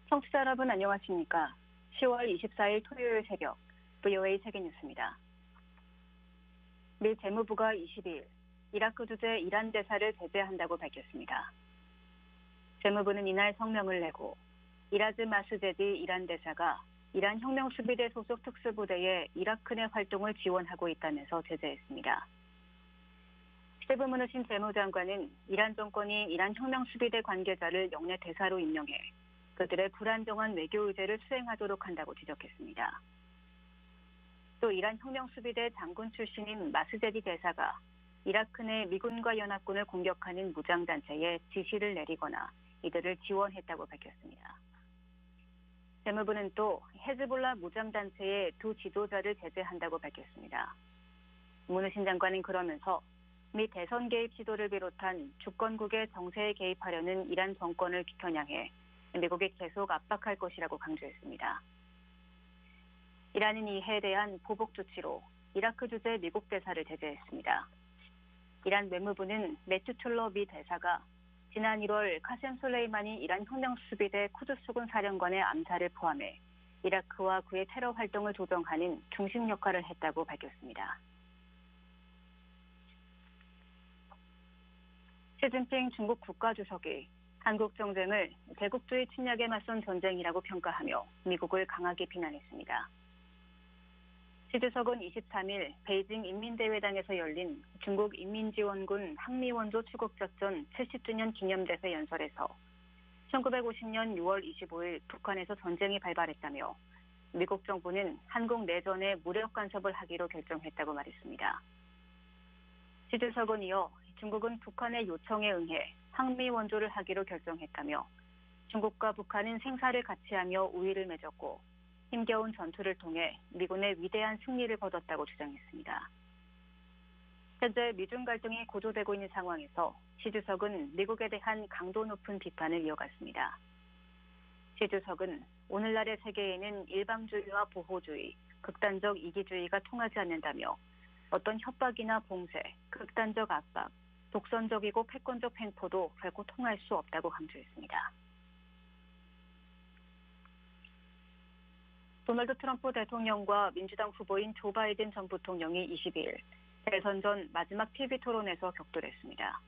청취자 여러분 안녕하십니까? 10월 24일 토요일 새벽 VOA 세계뉴스입니다. 미 재무부가 22일 이라크 주재 이란 대사를 제재한다고 밝혔습니다. 재무부는 이날 성명을 내고 이라즈 마스제디 이란 대사가 이란 혁명수비대 소속 특수부대의 이라크 내 활동을 지원하고 있다면서 제재했습니다. 스티븐 무누신 재무장관은 이란 정권이 이란 혁명수비대 관계자를 영내 대사로 임명해 그들의 불안정한 외교 의제를 수행하도록 한다고 지적했습니다. 또 이란 혁명수비대 장군 출신인 마스제디 대사가 이라크 내 미군과 연합군을 공격하는 무장단체에 지시를 내리거나 이들을 지원했다고 밝혔습니다. 재무부는 또 헤즈볼라 무장단체의 두 지도자를 제재한다고 밝혔습니다. 무누신 장관은 그러면서 미 대선 개입 시도를 비롯한 주권국의 정세에 개입하려는 이란 정권을 겨냥해 미국이 계속 압박할 것이라고 강조했습니다. 이란은 이에 대한 보복 조치로 이라크 주재 미국 대사를 제재했습니다. 이란 외무부는 매튜툴러 미 대사가 지난 1월 카셈 솔레이마니 이란 혁명수비대 쿠드 수군 사령관의 암살을 포함해 이라크와 그의 테러 활동을 조정하는 중심 역할을 했다고 밝혔습니다. 시진핑 중국 국가주석이 한국 정쟁을 대국주의 침략에 맞선 전쟁이라고 평가하며 미국을 강하게 비난했습니다. 시 주석은 23일 베이징 인민대회당에서 열린 중국 인민지원군 항미원조 추국작전 70주년 기념대회 연설에서 1950년 6월 25일 북한에서 전쟁이 발발했다며 미국 정부는 한국 내전에 무력 간섭을 하기로 결정했다고 말했습니다. 시 주석은 이어 중국은 북한의 요청에 응해 항미 원조를 하기로 결정했다며 중국과 북한은 생사를 같이 하며 우위를 맺었고 힘겨운 전투를 통해 미군의 위대한 승리를 거뒀다고 주장했습니다. 현재 미중 갈등이 고조되고 있는 상황에서 시 주석은 미국에 대한 강도 높은 비판을 이어갔습니다. 시 주석은 오늘날의 세계에는 일방주의와 보호주의, 극단적 이기주의가 통하지 않는다며 어떤 협박이나 봉쇄, 극단적 압박, 독선적이고 패권적 횡포도 결코 통할 수 없다고 강조했습니다. 도널드 트럼프 대통령과 민주당 후보인 조 바이든 전 부통령이 22일 대선 전 마지막 TV 토론에서 격돌했습니다.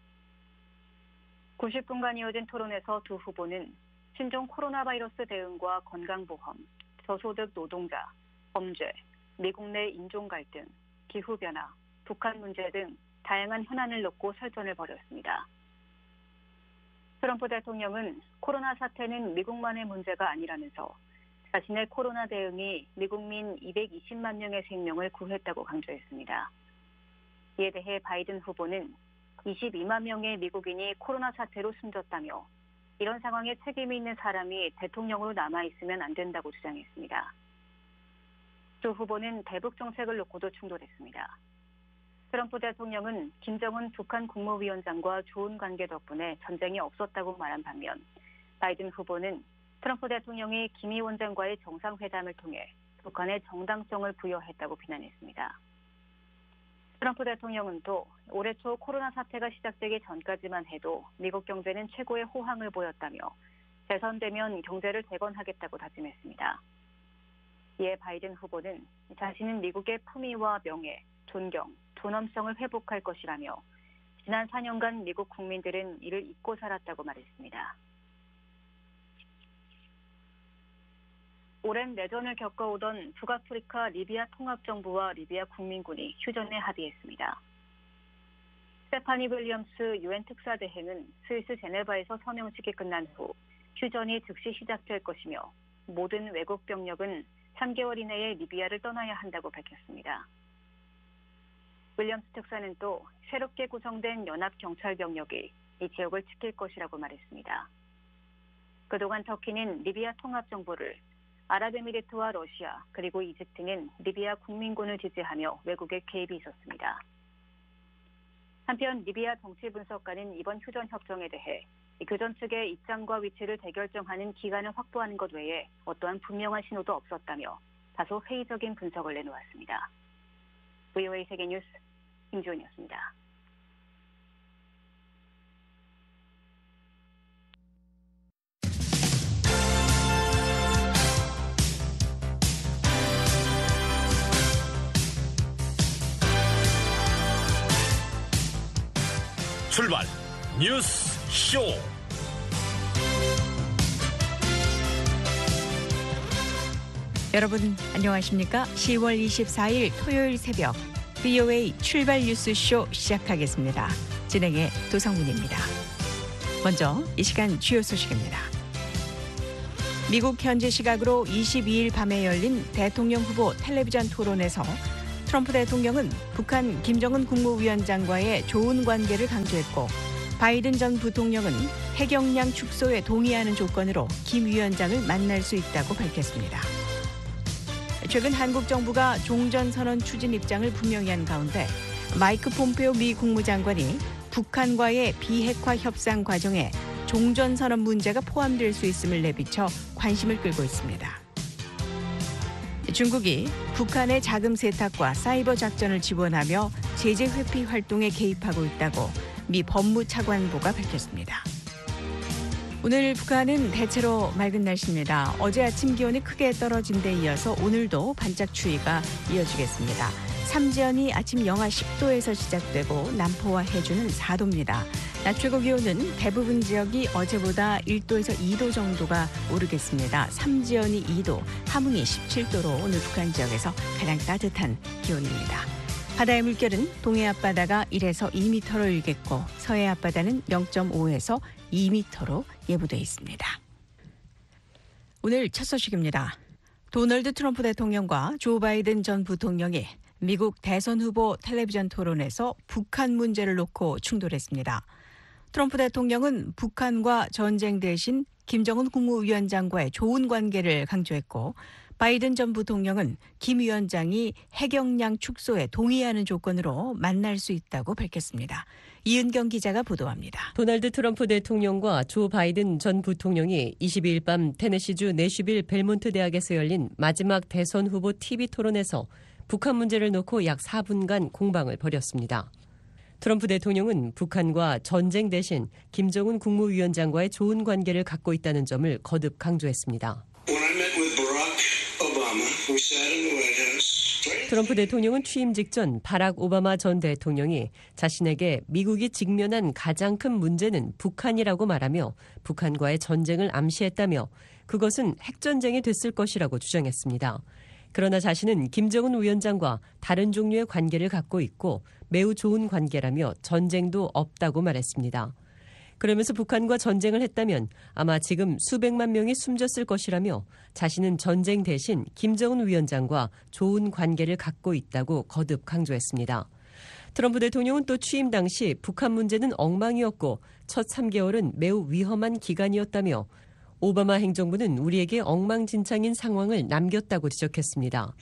90분간 이어진 토론에서 두 후보는 신종 코로나 바이러스 대응과 건강보험, 저소득 노동자, 범죄, 미국 내 인종 갈등, 기후변화, 북한 문제 등 다양한 현안을 놓고 설전을 벌였습니다. 트럼프 대통령은 코로나 사태는 미국만의 문제가 아니라면서 자신의 코로나 대응이 미국민 220만 명의 생명을 구했다고 강조했습니다. 이에 대해 바이든 후보는 22만 명의 미국인이 코로나 사태로 숨졌다며 이런 상황에 책임이 있는 사람이 대통령으로 남아있으면 안 된다고 주장했습니다. 두 후보는 대북 정책을 놓고도 충돌했습니다. 트럼프 대통령은 김정은 북한 국무위원장과 좋은 관계 덕분에 전쟁이 없었다고 말한 반면 바이든 후보는 트럼프 대통령이 김 위원장과의 정상회담을 통해 북한에 정당성을 부여했다고 비난했습니다. 트럼프 대통령은 또 올해 초 코로나 사태가 시작되기 전까지만 해도 미국 경제는 최고의 호황을 보였다며 재선되면 경제를 재건하겠다고 다짐했습니다. 이에 바이든 후보는 자신은 미국의 품위와 명예, 존경, 존엄성을 회복할 것이라며 지난 4년간 미국 국민들은 이를 잊고 살았다고 말했습니다. 오랜 내전을 겪어오던 북아프리카 리비아 통합정부와 리비아 국민군이 휴전에 합의했습니다. 스테파니 윌리엄스 유엔 특사대행은 스위스 제네바에서 서명식이 끝난 후 휴전이 즉시 시작될 것이며 모든 외국 병력은 3개월 이내에 리비아를 떠나야 한다고 밝혔습니다. 윌리엄스 특사는 또 새롭게 구성된 연합경찰병력이 이 지역을 지킬 것이라고 말했습니다. 그동안 터키는 리비아 통합정부를, 아랍에미리트와 러시아 그리고 이집트는 리비아 국민군을 지지하며 외국의 개입이 있었습니다. 한편 리비아 정치 분석가는 이번 휴전 협정에 대해 교전 측의 입장과 위치를 재결정하는 기간을 확보하는 것 외에 어떠한 분명한 신호도 없었다며 다소 회의적인 분석을 내놓았습니다. VOA 세계뉴스 김지훈이었습니다. 출발 뉴스 쇼. 여러분 안녕하십니까? 10월 24일 토요일 새벽 VOA 출발 뉴스쇼 시작하겠습니다. 진행의 도성민입니다. 먼저 이 시간 주요 소식입니다. 미국 현지 시각으로 22일 밤에 열린 대통령 후보 텔레비전 토론에서 트럼프 대통령은 북한 김정은 국무위원장과의 좋은 관계를 강조했고, 바이든 전 부통령은 핵역량 축소에 동의하는 조건으로 김 위원장을 만날 수 있다고 밝혔습니다. 최근 한국 정부가 종전선언 추진 입장을 분명히 한 가운데 마이크 폼페오 미 국무장관이 북한과의 비핵화 협상 과정에 종전선언 문제가 포함될 수 있음을 내비쳐 관심을 끌고 있습니다. 중국이 북한의 자금 세탁과 사이버 작전을 지원하며 제재 회피 활동에 개입하고 있다고 미 법무차관보가 밝혔습니다. 오늘 북한은 대체로 맑은 날씨입니다. 어제 아침 기온이 크게 떨어진 데 이어서 오늘도 반짝 추위가 이어지겠습니다. 삼지연이 아침 영하 10도에서 시작되고 남포와 해주는 4도입니다. 낮 최고 기온은 대부분 지역이 어제보다 1도에서 2도 정도가 오르겠습니다. 삼지연이 2도, 함흥이 17도로 오늘 북한 지역에서 가장 따뜻한 기온입니다. 바다의 물결은 동해 앞바다가 1에서 2m로 일겠고 서해 앞바다는 0.5에서 2m로 예보돼 있습니다. 오늘 첫 소식입니다. 도널드 트럼프 대통령과 조 바이든 전 부통령이 미국 대선 후보 텔레비전 토론에서 북한 문제를 놓고 충돌했습니다. 트럼프 대통령은 북한과 전쟁 대신 김정은 국무위원장과의 좋은 관계를 강조했고, 바이든 전 부통령은 김 위원장이 핵역량 축소에 동의하는 조건으로 만날 수 있다고 밝혔습니다. 이은경 기자가 보도합니다. 도널드 트럼프 대통령과 조 바이든 전 부통령이 22일 밤 테네시주 내슈빌 벨몬트 대학에서 열린 마지막 대선 후보 TV 토론에서 북한 문제를 놓고 약 4분간 공방을 벌였습니다. 트럼프 대통령은 북한과 전쟁 대신 김정은 국무위원장과의 좋은 관계를 갖고 있다는 점을 거듭 강조했습니다. 트럼프 대통령은 취임 직전 바락 오바마 전 대통령이 자신에게 미국이 직면한 가장 큰 문제는 북한이라고 말하며 북한과의 전쟁을 암시했다며 그것은 핵전쟁이 됐을 것이라고 주장했습니다. 그러나 자신은 김정은 위원장과 다른 종류의 관계를 갖고 있고 매우 좋은 관계라며 전쟁도 없다고 말했습니다. 그러면서 북한과 전쟁을 했다면 아마 지금 수백만 명이 숨졌을 것이라며 자신은 전쟁 대신 김정은 위원장과 좋은 관계를 갖고 있다고 거듭 강조했습니다. 트럼프 대통령은 또 취임 당시 북한 문제는 엉망이었고 첫 3개월은 매우 위험한 기간이었다며 오바마 행정부는 우리에게 엉망진창인 상황을 남겼다고 지적했습니다.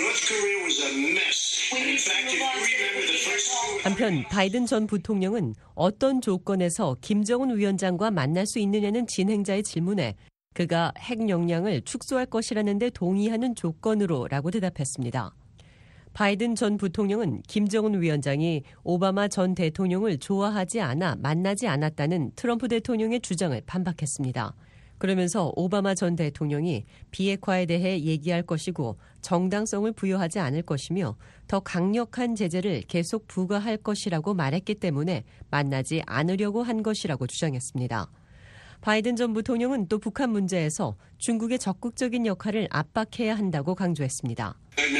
한편 바이든 전 부통령은 어떤 조건에서 김정은 위원장과 만날 수 있느냐는 진행자의 질문에 그가 핵 역량을 축소할 것이라는 데 동의하는 조건으로라고 대답했습니다. 바이든 전 부통령은 김정은 위원장이 오바마 전 대통령을 좋아하지 않아 만나지 않았다는 트럼프 대통령의 주장을 반박했습니다. 그러면서 오바마 전 대통령이 비핵화에 대해 얘기할 것이고 정당성을 부여하지 않을 것이며 더 강력한 제재를 계속 부과할 것이라고 말했기 때문에 만나지 않으려고 한 것이라고 주장했습니다. 바이든 전 부통령은 또 북한 문제에서 중국의 적극적인 역할을 압박해야 한다고 강조했습니다.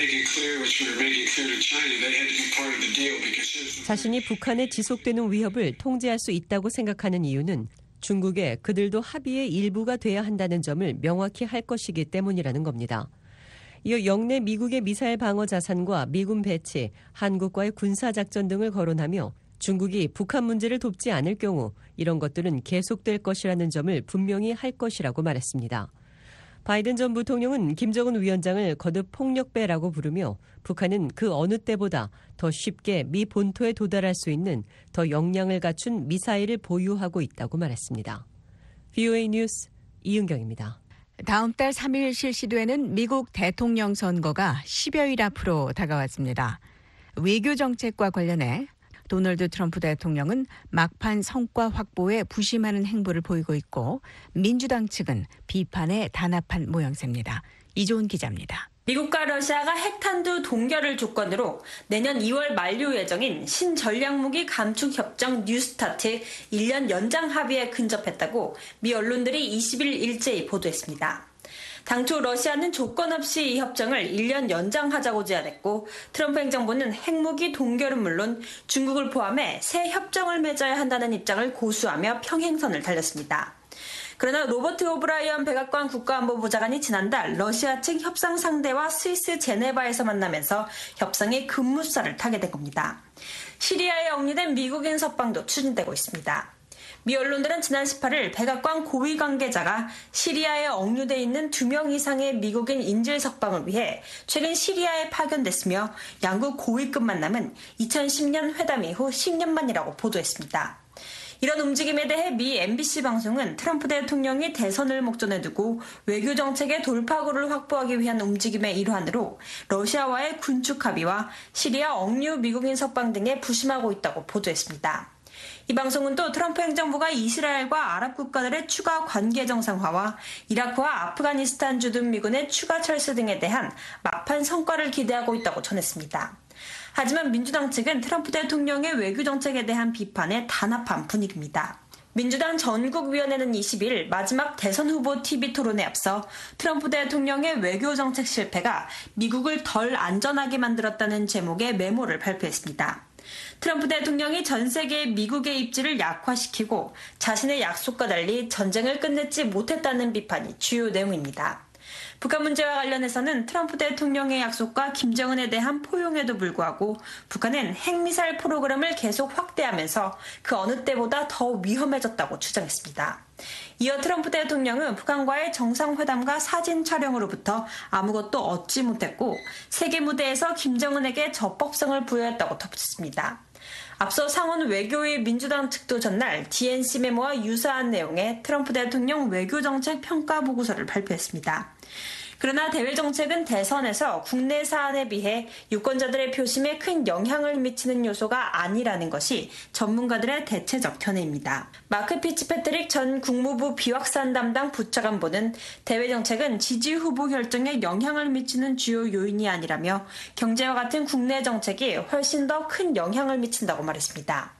자신이 북한의 지속되는 위협을 통제할 수 있다고 생각하는 이유는 중국에 그들도 합의의 일부가 돼야 한다는 점을 명확히 할 것이기 때문이라는 겁니다. 이어 영내 미국의 미사일 방어 자산과 미군 배치, 한국과의 군사작전 등을 거론하며 중국이 북한 문제를 돕지 않을 경우 이런 것들은 계속될 것이라는 점을 분명히 할 것이라고 말했습니다. 바이든 전 부통령은 김정은 위원장을 거듭 폭력배라고 부르며 북한은 그 어느 때보다 더 쉽게 미 본토에 도달할 수 있는 더 역량을 갖춘 미사일을 보유하고 있다고 말했습니다. VOA 뉴스 이은경입니다. 다음 달 3일 실시되는 미국 대통령 선거가 10여일 앞으로 다가왔습니다. 외교 정책과 관련해 도널드 트럼프 대통령은 막판 성과 확보에 부심하는 행보를 보이고 있고 민주당 측은 비판에 단합한 모양새입니다. 이조은 기자입니다. 미국과 러시아가 핵탄두 동결을 조건으로 내년 2월 만료 예정인 신전략무기 감축 협정 뉴스타트 1년 연장 합의에 근접했다고 미 언론들이 20일 일제히 보도했습니다. 당초 러시아는 조건 없이 이 협정을 1년 연장하자고 제안했고 트럼프 행정부는 핵무기 동결은 물론 중국을 포함해 새 협정을 맺어야 한다는 입장을 고수하며 평행선을 달렸습니다. 그러나 로버트 오브라이언 백악관 국가안보보좌관이 지난달 러시아 측 협상 상대와 스위스 제네바에서 만나면서 협상의 급무살을 타게 된 겁니다. 시리아에 억류된 미국인 석방도 추진되고 있습니다. 미 언론들은 지난 18일 백악관 고위 관계자가 시리아에 억류돼 있는 2명 이상의 미국인 인질 석방을 위해 최근 시리아에 파견됐으며 양국 고위급 만남은 2010년 회담 이후 10년 만이라고 보도했습니다. 이런 움직임에 대해 미 MBC 방송은 트럼프 대통령이 대선을 목전에 두고 외교 정책의 돌파구를 확보하기 위한 움직임의 일환으로 러시아와의 군축 합의와 시리아 억류 미국인 석방 등에 부심하고 있다고 보도했습니다. 이 방송은 또 트럼프 행정부가 이스라엘과 아랍 국가들의 추가 관계 정상화와 이라크와 아프가니스탄 주둔 미군의 추가 철수 등에 대한 막판 성과를 기대하고 있다고 전했습니다. 하지만 민주당 측은 트럼프 대통령의 외교 정책에 대한 비판에 단합한 분위기입니다. 민주당 전국위원회는 20일 마지막 대선 후보 TV 토론에 앞서 트럼프 대통령의 외교 정책 실패가 미국을 덜 안전하게 만들었다는 제목의 메모를 발표했습니다. 트럼프 대통령이 전 세계 미국의 입지를 약화시키고 자신의 약속과 달리 전쟁을 끝내지 못했다는 비판이 주요 내용입니다. 북한 문제와 관련해서는 트럼프 대통령의 약속과 김정은에 대한 포용에도 불구하고 북한은 핵미사일 프로그램을 계속 확대하면서 그 어느 때보다 더 위험해졌다고 주장했습니다. 이어 트럼프 대통령은 북한과의 정상회담과 사진 촬영으로부터 아무것도 얻지 못했고 세계 무대에서 김정은에게 적법성을 부여했다고 덧붙였습니다. 앞서 상원 외교위 민주당 측도 전날 DNC 메모와 유사한 내용의 트럼프 대통령 외교정책 평가 보고서를 발표했습니다. 그러나 대외 정책은 대선에서 국내 사안에 비해 유권자들의 표심에 큰 영향을 미치는 요소가 아니라는 것이 전문가들의 대체적 견해입니다. 마크 피츠패트릭 전 국무부 비확산 담당 부차관보는 대외 정책은 지지 후보 결정에 영향을 미치는 주요 요인이 아니라며 경제와 같은 국내 정책이 훨씬 더 큰 영향을 미친다고 말했습니다.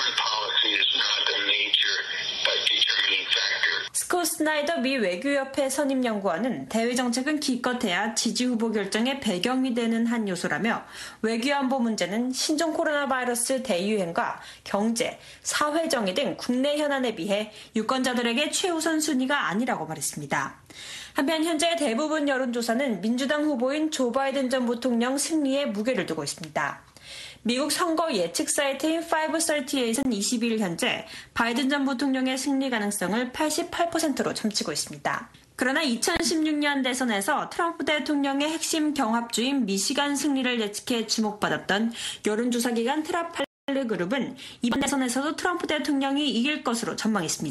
스콧 스나이더 미 외교협회 선임연구원은 대외 정책은 기껏해야 지지 후보 결정의 배경이 되는 한 요소라며 외교안보 문제는 신종 코로나 바이러스 대유행과 경제, 사회 정의 등 국내 현안에 비해 유권자들에게 최우선 순위가 아니라고 말했습니다. 한편 현재 대부분 여론조사는 민주당 후보인 조 바이든 전 부통령 승리에 무게를 두고 있습니다. 미국 선거 예측 사이트인 538은 22일 현재 바이든 전 부통령의 승리 가능성을 88%로 점치고 있습니다. 그러나 2016년 대선에서 트럼프 대통령의 핵심 경합주인 미시간 승리를 예측해 주목받았던 여론조사 기관 트라팔레 그룹은 이번 대선에서도 트럼프 대통령이 이길 것으로 전망했습니다.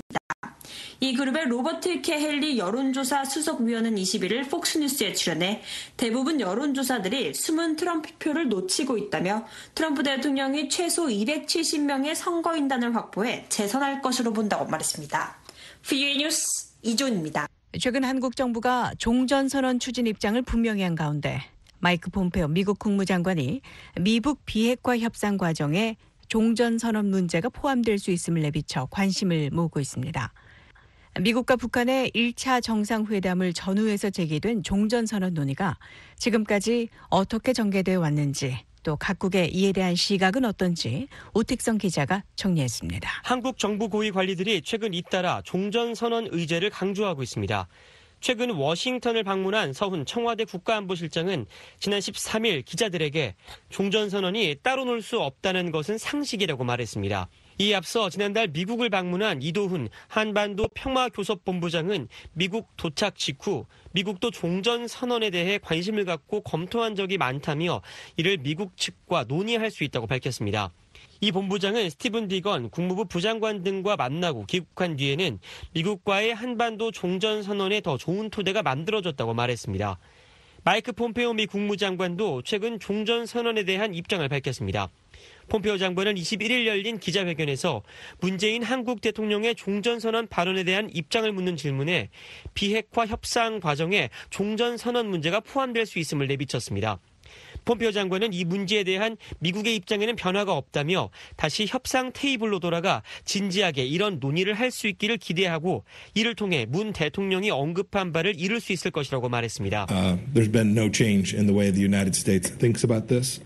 이 그룹의 로버트 케헬리 여론조사 수석위원은 21일 폭스뉴스에 출연해 대부분 여론조사들이 숨은 트럼프 표를 놓치고 있다며 트럼프 대통령이 최소 270명의 선거인단을 확보해 재선할 것으로 본다고 말했습니다. VOA 뉴스 이조은입니다. 최근 한국 정부가 종전선언 추진 입장을 분명히 한 가운데 마이크 폼페오 미국 국무장관이 미북 비핵화 협상 과정에 종전선언 문제가 포함될 수 있음을 내비쳐 관심을 모으고 있습니다. 미국과 북한의 1차 정상회담을 전후해서 제기된 종전선언 논의가 지금까지 어떻게 전개되어 왔는지 또 각국의 이에 대한 시각은 어떤지 오택성 기자가 정리했습니다. 한국 정부 고위 관리들이 최근 잇따라 종전선언 의제를 강조하고 있습니다. 최근 워싱턴을 방문한 서훈 청와대 국가안보실장은 지난 13일 기자들에게 종전선언이 따로 놀 수 없다는 것은 상식이라고 말했습니다. 이에 앞서 지난달 미국을 방문한 이도훈 한반도 평화교섭본부장은 미국 도착 직후 미국도 종전선언에 대해 관심을 갖고 검토한 적이 많다며 이를 미국 측과 논의할 수 있다고 밝혔습니다. 이 본부장은 스티븐 비건 국무부 부장관 등과 만나고 귀국한 뒤에는 미국과의 한반도 종전선언에 더 좋은 토대가 만들어졌다고 말했습니다. 마이크 폼페오 미 국무장관도 최근 종전선언에 대한 입장을 밝혔습니다. 폼페오 장관은 21일 열린 기자회견에서 문재인 한국 대통령의 종전선언 발언에 대한 입장을 묻는 질문에 비핵화 협상 과정에 종전선언 문제가 포함될 수 있음을 내비쳤습니다. 폼페오 장관은 이 문제에 대한 미국의 입장에는 변화가 없다며 다시 협상 테이블로 돌아가 진지하게 이런 논의를 할 수 있기를 기대하고 이를 통해 문 대통령이 언급한 바를 이룰 수 있을 것이라고 말했습니다. There's been no change in the way the United States thinks about this.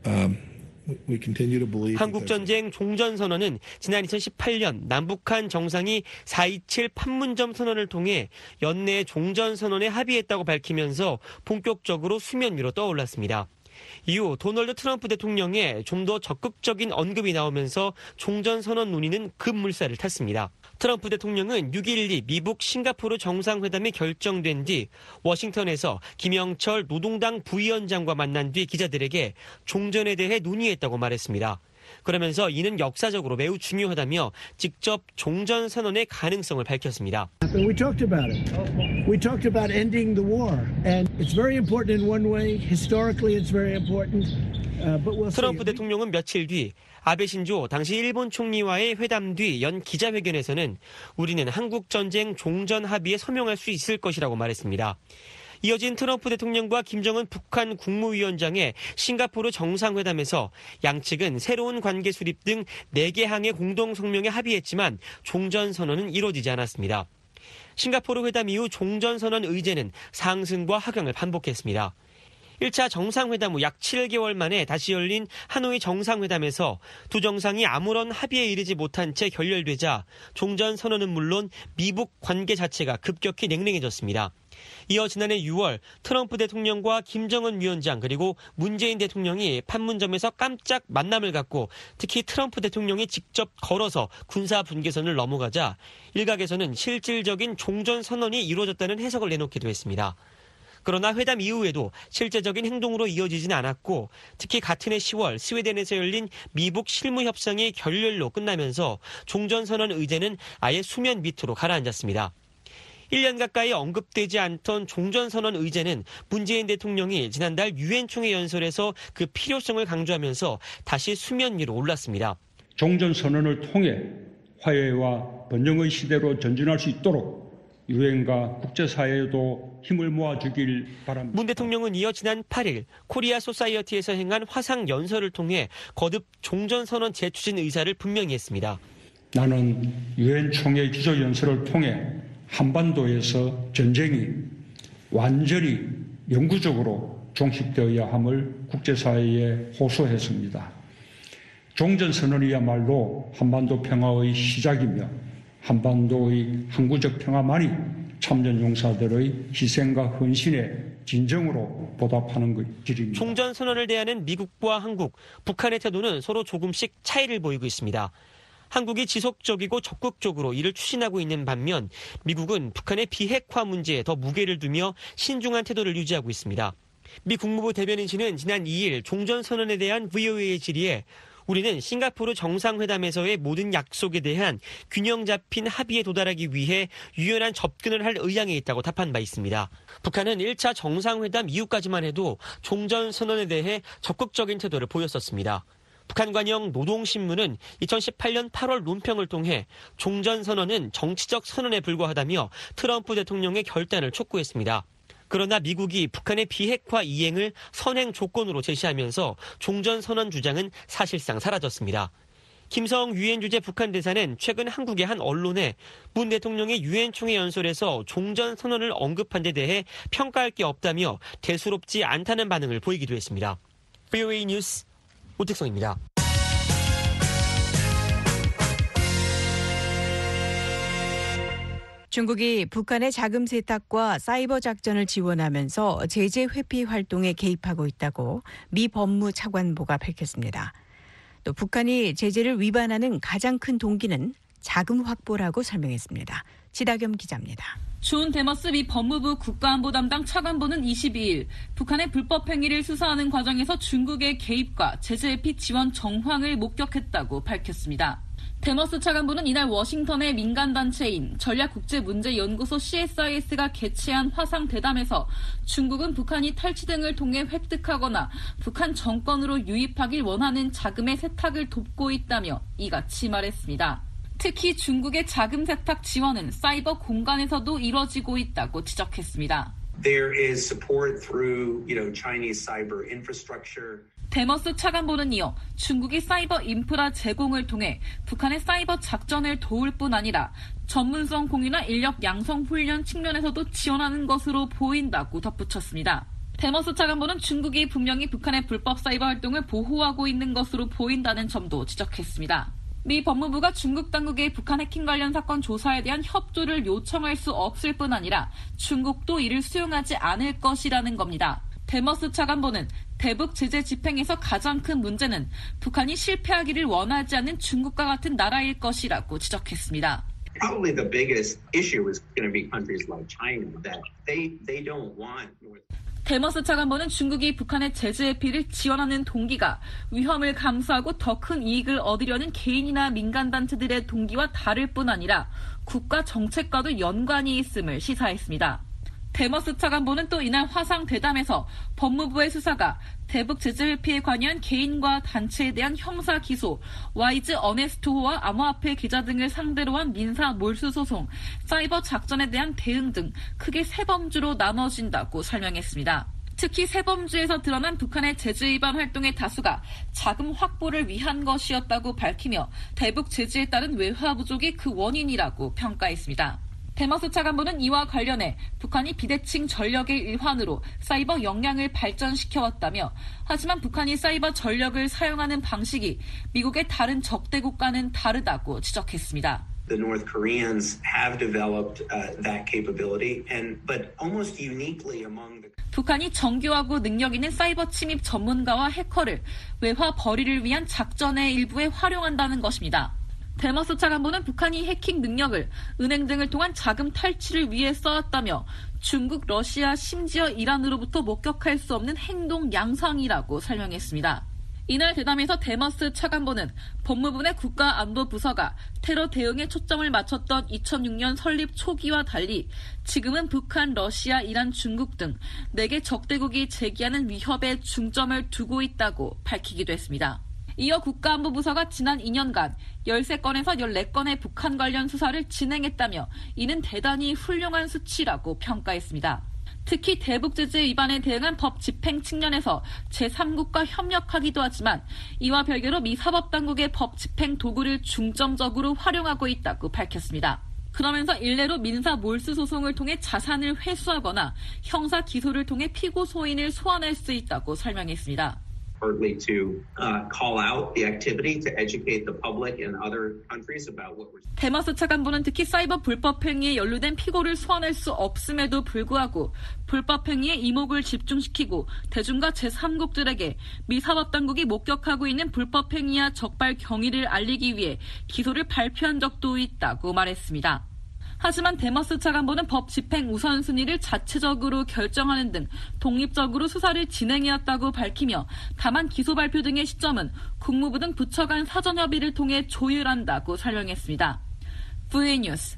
한국전쟁 종전선언은 지난 2018년 남북한 정상이 4.27 판문점 선언을 통해 연내 종전선언에 합의했다고 밝히면서 본격적으로 수면 위로 떠올랐습니다. 이후 도널드 트럼프 대통령의 좀 더 적극적인 언급이 나오면서 종전선언 논의는 급물살을 탔습니다. 트럼프 대통령은 6.12 미북 싱가포르 정상회담이 결정된 뒤 워싱턴에서 김영철 노동당 부위원장과 만난 뒤 기자들에게 종전에 대해 논의했다고 말했습니다. 그러면서 이는 역사적으로 매우 중요하다며 직접 종전선언의 가능성을 밝혔습니다. We talked about it. We talked about ending the war. And it's very important in one way. Historically it's very important. But we'll see. 트럼프 대통령은 며칠 뒤 아베 신조 당시 일본 총리와의 회담 뒤 연 기자회견에서는 우리는 한국전쟁 종전 합의에 서명할 수 있을 것이라고 말했습니다. 이어진 트럼프 대통령과 김정은 북한 국무위원장의 싱가포르 정상회담에서 양측은 새로운 관계 수립 등 4개 항의 공동성명에 합의했지만 종전선언은 이루어지지 않았습니다. 싱가포르 회담 이후 종전선언 의제는 상승과 하강을 반복했습니다. 1차 정상회담 후 약 7개월 만에 다시 열린 하노이 정상회담에서 두 정상이 아무런 합의에 이르지 못한 채 결렬되자 종전선언은 물론 미북 관계 자체가 급격히 냉랭해졌습니다. 이어 지난해 6월 트럼프 대통령과 김정은 위원장 그리고 문재인 대통령이 판문점에서 깜짝 만남을 갖고 특히 트럼프 대통령이 직접 걸어서 군사 분계선을 넘어가자 일각에서는 실질적인 종전선언이 이루어졌다는 해석을 내놓기도 했습니다. 그러나 회담 이후에도 실제적인 행동으로 이어지진 않았고 특히 같은 해 10월 스웨덴에서 열린 미북 실무협상이 결렬로 끝나면서 종전선언 의제는 아예 수면 밑으로 가라앉았습니다. 1년 가까이 언급되지 않던 종전선언 의제는 문재인 대통령이 지난달 유엔 총회 연설에서 그 필요성을 강조하면서 다시 수면 위로 올랐습니다. 종전선언을 통해 화해와 번영의 시대로 전진할 수 있도록 유엔과 국제사회에도 힘을 모아주길 바랍니다. 문 대통령은 이어 지난 8일 코리아 소사이어티에서 행한 화상 연설을 통해 거듭 종전선언 재추진 의사를 분명히 했습니다. 나는 유엔 총회 기조연설을 통해 한반도에서 전쟁이 완전히 영구적으로 종식되어야 함을 국제사회에 호소했습니다. 종전선언이야말로 한반도 평화의 시작이며 한반도의 항구적 평화만이 참전 용사들의 희생과 헌신에 진정으로 보답하는 길입니다. 종전선언을 대하는 미국과 한국, 북한의 태도는 서로 조금씩 차이를 보이고 있습니다. 한국이 지속적이고 적극적으로 이를 추진하고 있는 반면 미국은 북한의 비핵화 문제에 더 무게를 두며 신중한 태도를 유지하고 있습니다. 미 국무부 대변인실은 지난 2일 종전선언에 대한 VOA의 질의에 우리는 싱가포르 정상회담에서의 모든 약속에 대한 균형 잡힌 합의에 도달하기 위해 유연한 접근을 할 의향에 있다고 답한 바 있습니다. 북한은 1차 정상회담 이후까지만 해도 종전선언에 대해 적극적인 태도를 보였었습니다. 북한관영 노동신문은 2018년 8월 논평을 통해 종전선언은 정치적 선언에 불과하다며 트럼프 대통령의 결단을 촉구했습니다. 그러나 미국이 북한의 비핵화 이행을 선행 조건으로 제시하면서 종전선언 주장은 사실상 사라졌습니다. 김성 유엔 주재 북한 대사는 최근 한국의 한 언론에 문 대통령이 유엔 총회 연설에서 종전선언을 언급한 데 대해 평가할 게 없다며 대수롭지 않다는 반응을 보이기도 했습니다. VOA 뉴스 오택성입니다. 중국이 북한의 자금 세탁과 사이버 작전을 지원하면서 제재 회피 활동에 개입하고 있다고 미 법무차관보가 밝혔습니다. 또 북한이 제재를 위반하는 가장 큰 동기는 자금 확보라고 설명했습니다. 지다겸 기자입니다. 존 데머스 미 법무부 국가안보 담당 차관보는 22일 북한의 불법 행위를 수사하는 과정에서 중국의 개입과 제재 회피 지원 정황을 목격했다고 밝혔습니다. 데머스 차관보는 이날 워싱턴의 민간단체인 전략국제문제연구소 CSIS가 개최한 화상대담에서 중국은 북한이 탈취 등을 통해 획득하거나 북한 정권으로 유입하길 원하는 자금의 세탁을 돕고 있다며 이같이 말했습니다. 특히 중국의 자금 세탁 지원은 사이버 공간에서도 이뤄지고 있다고 지적했습니다. There is support through, Chinese cyber infrastructure. 데머스 차관보는 이어 중국이 사이버 인프라 제공을 통해 북한의 사이버 작전을 도울 뿐 아니라 전문성 공유나 인력 양성 훈련 측면에서도 지원하는 것으로 보인다고 덧붙였습니다. 데머스 차관보는 중국이 분명히 북한의 불법 사이버 활동을 보호하고 있는 것으로 보인다는 점도 지적했습니다. 미 법무부가 중국 당국의 북한 해킹 관련 사건 조사에 대한 협조를 요청할 수 없을 뿐 아니라 중국도 이를 수용하지 않을 것이라는 겁니다. 데머스 차관보는 대북 제재 집행에서 가장 큰 문제는 북한이 실패하기를 원하지 않는 중국과 같은 나라일 것이라고 지적했습니다. Probably the biggest issue is going to be countries like China that they don't want North. 데머스 차관보는 중국이 북한의 제재 회피를 지원하는 동기가 위험을 감수하고 더 큰 이익을 얻으려는 개인이나 민간단체들의 동기와 다를 뿐 아니라 국가 정책과도 연관이 있음을 시사했습니다. 데머스 차관보는 또 이날 화상대담에서 법무부의 수사가 대북 제재 회피에 관여한 개인과 단체에 대한 형사 기소, 와이즈 어네스트호와 암호화폐 계좌 등을 상대로 한 민사 몰수 소송, 사이버 작전에 대한 대응 등 크게 세 범주로 나눠진다고 설명했습니다. 특히 세 범주에서 드러난 북한의 제재 위반 활동의 다수가 자금 확보를 위한 것이었다고 밝히며 대북 제재에 따른 외화 부족이 그 원인이라고 평가했습니다. 데머스 차관보는 이와 관련해 북한이 비대칭 전력의 일환으로 사이버 역량을 발전시켜왔다며 하지만 북한이 사이버 전력을 사용하는 방식이 미국의 다른 적대국과는 다르다고 지적했습니다. The North Koreans have developed that capability, but almost uniquely among the 북한이 정교하고 능력 있는 사이버 침입 전문가와 해커를 외화 벌이를 위한 작전의 일부에 활용한다는 것입니다. 데머스 차관보는 북한이 해킹 능력을 은행 등을 통한 자금 탈취를 위해 써왔다며 중국, 러시아, 심지어 이란으로부터 목격할 수 없는 행동 양상이라고 설명했습니다. 이날 대담에서 데머스 차관보는 법무부 내 국가안보부서가 테러 대응에 초점을 맞췄던 2006년 설립 초기와 달리 지금은 북한, 러시아, 이란, 중국 등 4개 적대국이 제기하는 위협에 중점을 두고 있다고 밝히기도 했습니다. 이어 국가안보부서가 지난 2년간 13건에서 14건의 북한 관련 수사를 진행했다며 이는 대단히 훌륭한 수치라고 평가했습니다. 특히 대북 제재 위반에 대응한 법 집행 측면에서 제3국과 협력하기도 하지만 이와 별개로 미 사법당국의 법 집행 도구를 중점적으로 활용하고 있다고 밝혔습니다. 그러면서 일례로 민사 몰수 소송을 통해 자산을 회수하거나 형사 기소를 통해 피고 소인을 소환할 수 있다고 설명했습니다. partly to call out the activity to educate the public and other countries about what we're. 데머스 차관보는 특히 사이버 불법 행위에 연루된 피고를 소환할 수 없음에도 불구하고 불법 행위에 이목을 집중시키고 대중과 제3국들에게 미 사법당국이 목격하고 있는 불법 행위와 적발 경위를 알리기 위해 기소를 발표한 적도 있다고 말했습니다. 하지만 데머스 차관보는 법 집행 우선순위를 자체적으로 결정하는 등 독립적으로 수사를 진행해왔다고 밝히며 다만 기소 발표 등의 시점은 국무부 등 부처 간 사전 협의를 통해 조율한다고 설명했습니다. VA 뉴스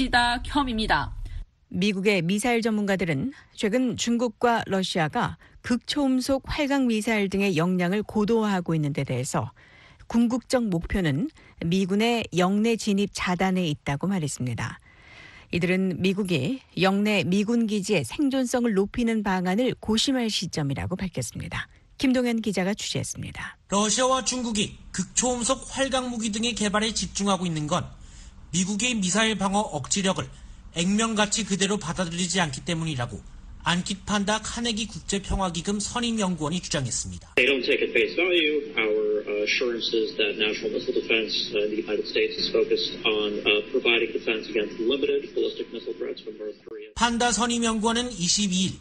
지다겸입니다. 미국의 미사일 전문가들은 최근 중국과 러시아가 극초음속 활강 미사일 등의 역량을 고도화하고 있는 데 대해서 궁극적 목표는 미군의 영내 진입 차단에 있다고 말했습니다. 이들은 미국이 영내 미군 기지의 생존성을 높이는 방안을 고심할 시점이라고 밝혔습니다. 김동현 기자가 취재했습니다. 러시아와 중국이 극초음속 활강 무기 등의 개발에 집중하고 있는 건 미국의 미사일 방어 억지력을 액면가치 그대로 받아들이지 않기 때문이라고 안킷 판다 카네기 국제평화기금 선임연구원이 주장했습니다. They don't take at face value our assurances that national missile defense in the United States is focused on providing defense against limited ballistic missile threats from North Korea. 판다 선임연구원은 22일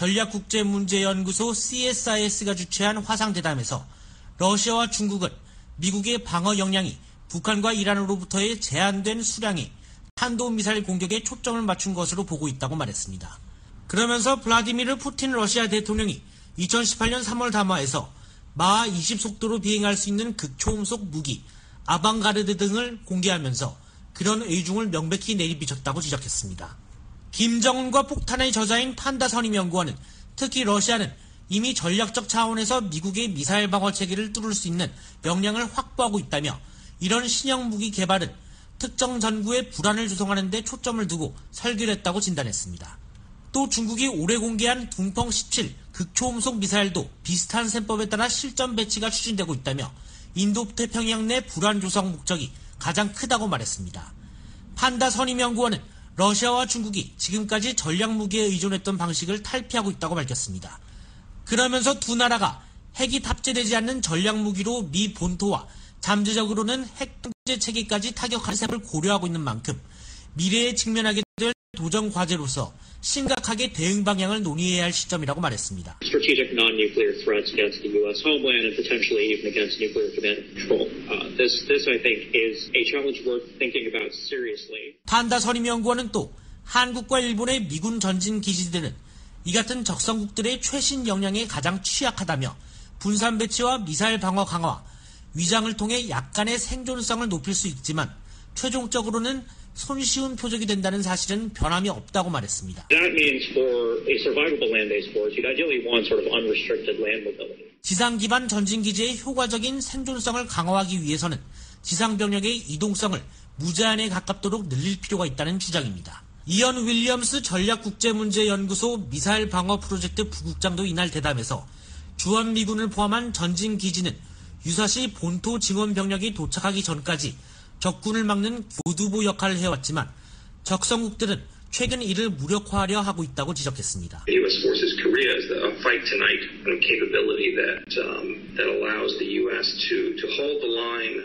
전략국제문제연구소 CSIS가 주최한 화상대담에서 러시아와 중국은 미국의 방어 역량이 북한과 이란으로부터의 제한된 수량의 탄도미사일 공격에 초점을 맞춘 것으로 보고 있다고 말했습니다. 그러면서 블라디미르 푸틴 러시아 대통령이 2018년 3월 담화에서 마하 20 속도로 비행할 수 있는 극초음속 무기 아방가르드 등을 공개하면서 그런 의중을 명백히 내비쳤다고 지적했습니다. 김정은과 폭탄의 저자인 판다 선임연구원은 특히 러시아는 이미 전략적 차원에서 미국의 미사일 방어 체계를 뚫을 수 있는 역량을 확보하고 있다며 이런 신형 무기 개발은 특정 전구의 불안을 조성하는 데 초점을 두고 설계했다고 진단했습니다. 또 중국이 올해 공개한 둥펑 17 극초음속 미사일도 비슷한 셈법에 따라 실전 배치가 추진되고 있다며 인도태평양 내 불안 조성 목적이 가장 크다고 말했습니다. 판다 선임연구원은 러시아와 중국이 지금까지 전략무기에 의존했던 방식을 탈피하고 있다고 밝혔습니다. 그러면서 두 나라가 핵이 탑재되지 않는 전략무기로 미 본토와 잠재적으로는 핵 통제 체계까지 타격하는 셈을 고려하고 있는 만큼 미래에 직면하게 될 도전 과제로서 심각하게 대응 방향을 논의해야 할 시점이라고 말했습니다. Strategic non-nuclear threats against the U.S. homeland and potentially even against nuclear command and control. This, I think, is a challenge worth thinking about seriously. 판다 선임연구원은 또 한국과 일본의 미군 전진 기지들은 이 같은 적성국들의 최신 역량에 가장 취약하다며 분산 배치와 미사일 방어 강화, 위장을 통해 약간의 생존성을 높일 수 있지만 최종적으로는 손쉬운 표적이 된다는 사실은 변함이 없다고 말했습니다. That means for a survivable land-based force, you'd ideally want sort of unrestricted land mobility. 지상 기반 전진 기지의 효과적인 생존성을 강화하기 위해서는 지상 병력의 이동성을 무제한에 가깝도록 늘릴 필요가 있다는 주장입니다. 이언 윌리엄스 전략국제문제연구소 미사일 방어 프로젝트 부국장도 이날 대담해서 주한미군을 포함한 전진 기지는 유사시 본토 증원 병력이 도착하기 전까지 적군을 막는 교두보 역할을 해왔지만 적성국들은 최근 이를 무력화하려 하고 있다고 지적했습니다. U.S. forces Korea is a fight tonight capability that allows the U.S. to hold the line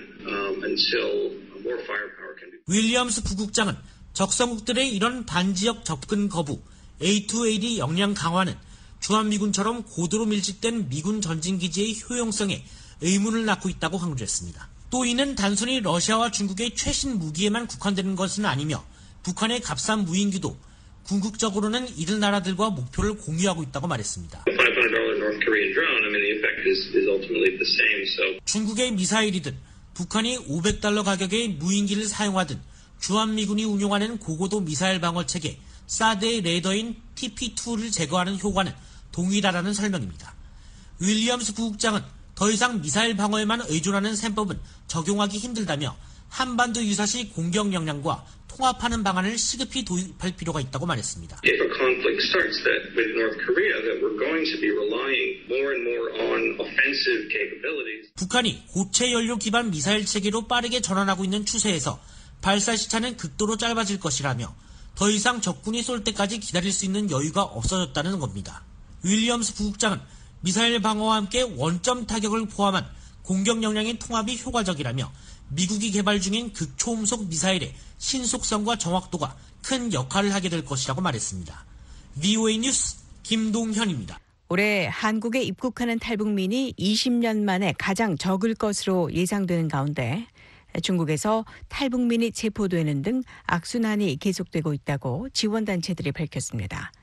until more firepower can be. 윌리엄스 부국장은 적성국들의 이런 반지역 접근 거부, A2AD 역량 강화는 주한미군처럼 고도로 밀집된 미군 전진기지의 효용성에 의문을 낳고 있다고 강조했습니다. 또 이는 단순히 러시아와 중국의 최신 무기에만 국한되는 것은 아니며 북한의 값싼 무인기도 궁극적으로는 이들 나라들과 목표를 공유하고 있다고 말했습니다. $500 North Korean drone, I mean, the effect is ultimately the same. So. 중국의 미사일이든 북한이 $500 가격의 무인기를 사용하든 주한미군이 운용하는 고고도 미사일 방어 체계 사드의 레이더인 TP2를 제거하는 효과는 동일하다는 설명입니다. 윌리엄스 부국장은 더 이상 미사일 방어에만 의존하는 셈법은 적용하기 힘들다며 한반도 유사시 공격 역량과 통합하는 방안을 시급히 도입할 필요가 있다고 말했습니다. If a conflict starts with North Korea, that we're going to be relying more and more on offensive capabilities. 북한이 고체 연료 기반 미사일 체계로 빠르게 전환하고 있는 추세에서 발사 시차는 극도로 짧아질 것이라며 더 이상 적군이 쏠 때까지 기다릴 수 있는 여유가 없어졌다는 겁니다. 윌리엄스 부국장은 미사일 방어와 함께 원점 타격을 포함한 공격 역량의 통합이 효과적이라며 미국이 개발 중인 극초음속 미사일의 신속성과 정확도가 큰 역할을 하게 될 것이라고 말했습니다. VOA 뉴스 김동현입니다. 올해 한국에 입국하는 탈북민이 20년 만에 가장 적을 것으로 예상되는 가운데 중국에서 탈북민이 체포되는 등 악순환이 계속되고 있다고 지원단체들이 밝혔습니다.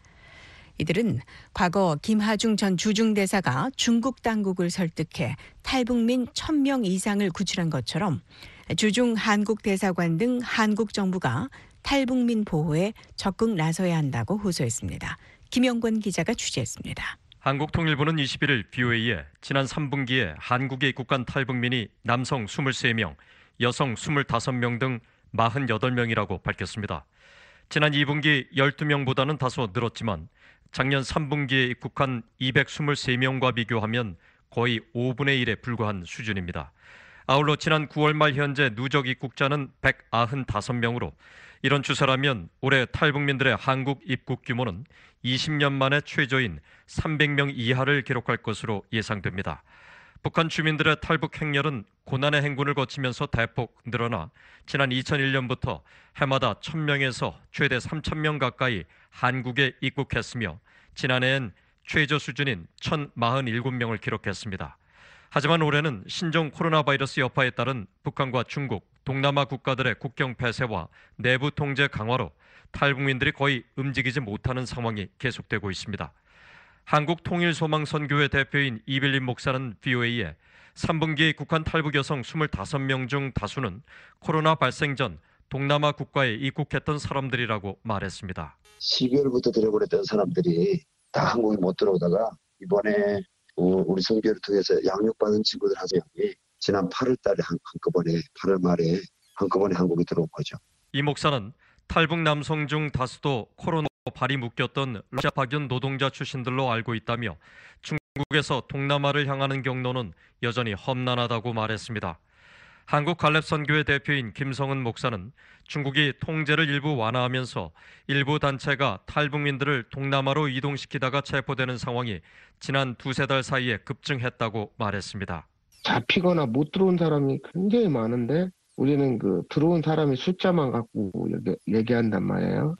이들은 과거 김하중 전 주중대사가 중국 당국을 설득해 탈북민 1,000명 이상을 구출한 것처럼 주중 한국 대사관 등 한국 정부가 탈북민 보호에 적극 나서야 한다고 호소했습니다. 김영권 기자가 취재했습니다. 한국통일부는 21일 VOA에 지난 3분기에 한국에 입국한 탈북민이 남성 23명, 여성 25명 등 48명이라고 밝혔습니다. 지난 2분기 12명보다는 다소 늘었지만 작년 3분기에 입국한 223명과 비교하면 거의 5분의 1에 불과한 수준입니다. 아울러 지난 9월 말 현재 누적 입국자는 195명으로 이런 추세라면 올해 탈북민들의 한국 입국 규모는 20년 만에 최저인 300명 이하를 기록할 것으로 예상됩니다. 북한 주민들의 탈북 행렬은 고난의 행군을 거치면서 대폭 늘어나 지난 2001년부터 해마다 1,000명에서 최대 3,000명 가까이 한국에 입국했으며 지난해엔 최저 수준인 1,047명을 기록했습니다. 하지만 올해는 신종 코로나 바이러스 여파에 따른 북한과 중국, 동남아 국가들의 국경 폐쇄와 내부 통제 강화로 탈북민들이 거의 움직이지 못하는 상황이 계속되고 있습니다. 한국통일소망선교회 대표인 이빌린 목사는 VOA에 3분기 북한 탈북 여성 25명 중 다수는 코로나 발생 전 동남아 국가에 입국했던 사람들이라고 말했습니다. 12월부터 들어버렸던 사람들이 다 한국에 못 들어오다가 이번에 우리 선교를 통해서 양육받은 친구들 한 명이 지난 8월 달에 한꺼번에 8월 말에 한꺼번에 한국에 들어온 거죠. 이 목사는 탈북 남성 중 다수도 코로나 발이 묶였던 러시아 파견 노동자 출신들로 알고 있다며 중국에서 동남아를 향하는 경로는 여전히 험난하다고 말했습니다. 한국 갈렙 선교회 대표인 김성은 목사는 중국이 통제를 일부 완화하면서 일부 단체가 탈북민들을 동남아로 이동시키다가 체포되는 상황이 지난 두세 달 사이에 급증했다고 말했습니다. 잡히거나 못 들어온 사람이 굉장히 많은데 우리는 그 들어온 사람의 숫자만 갖고 얘기한단 말이에요.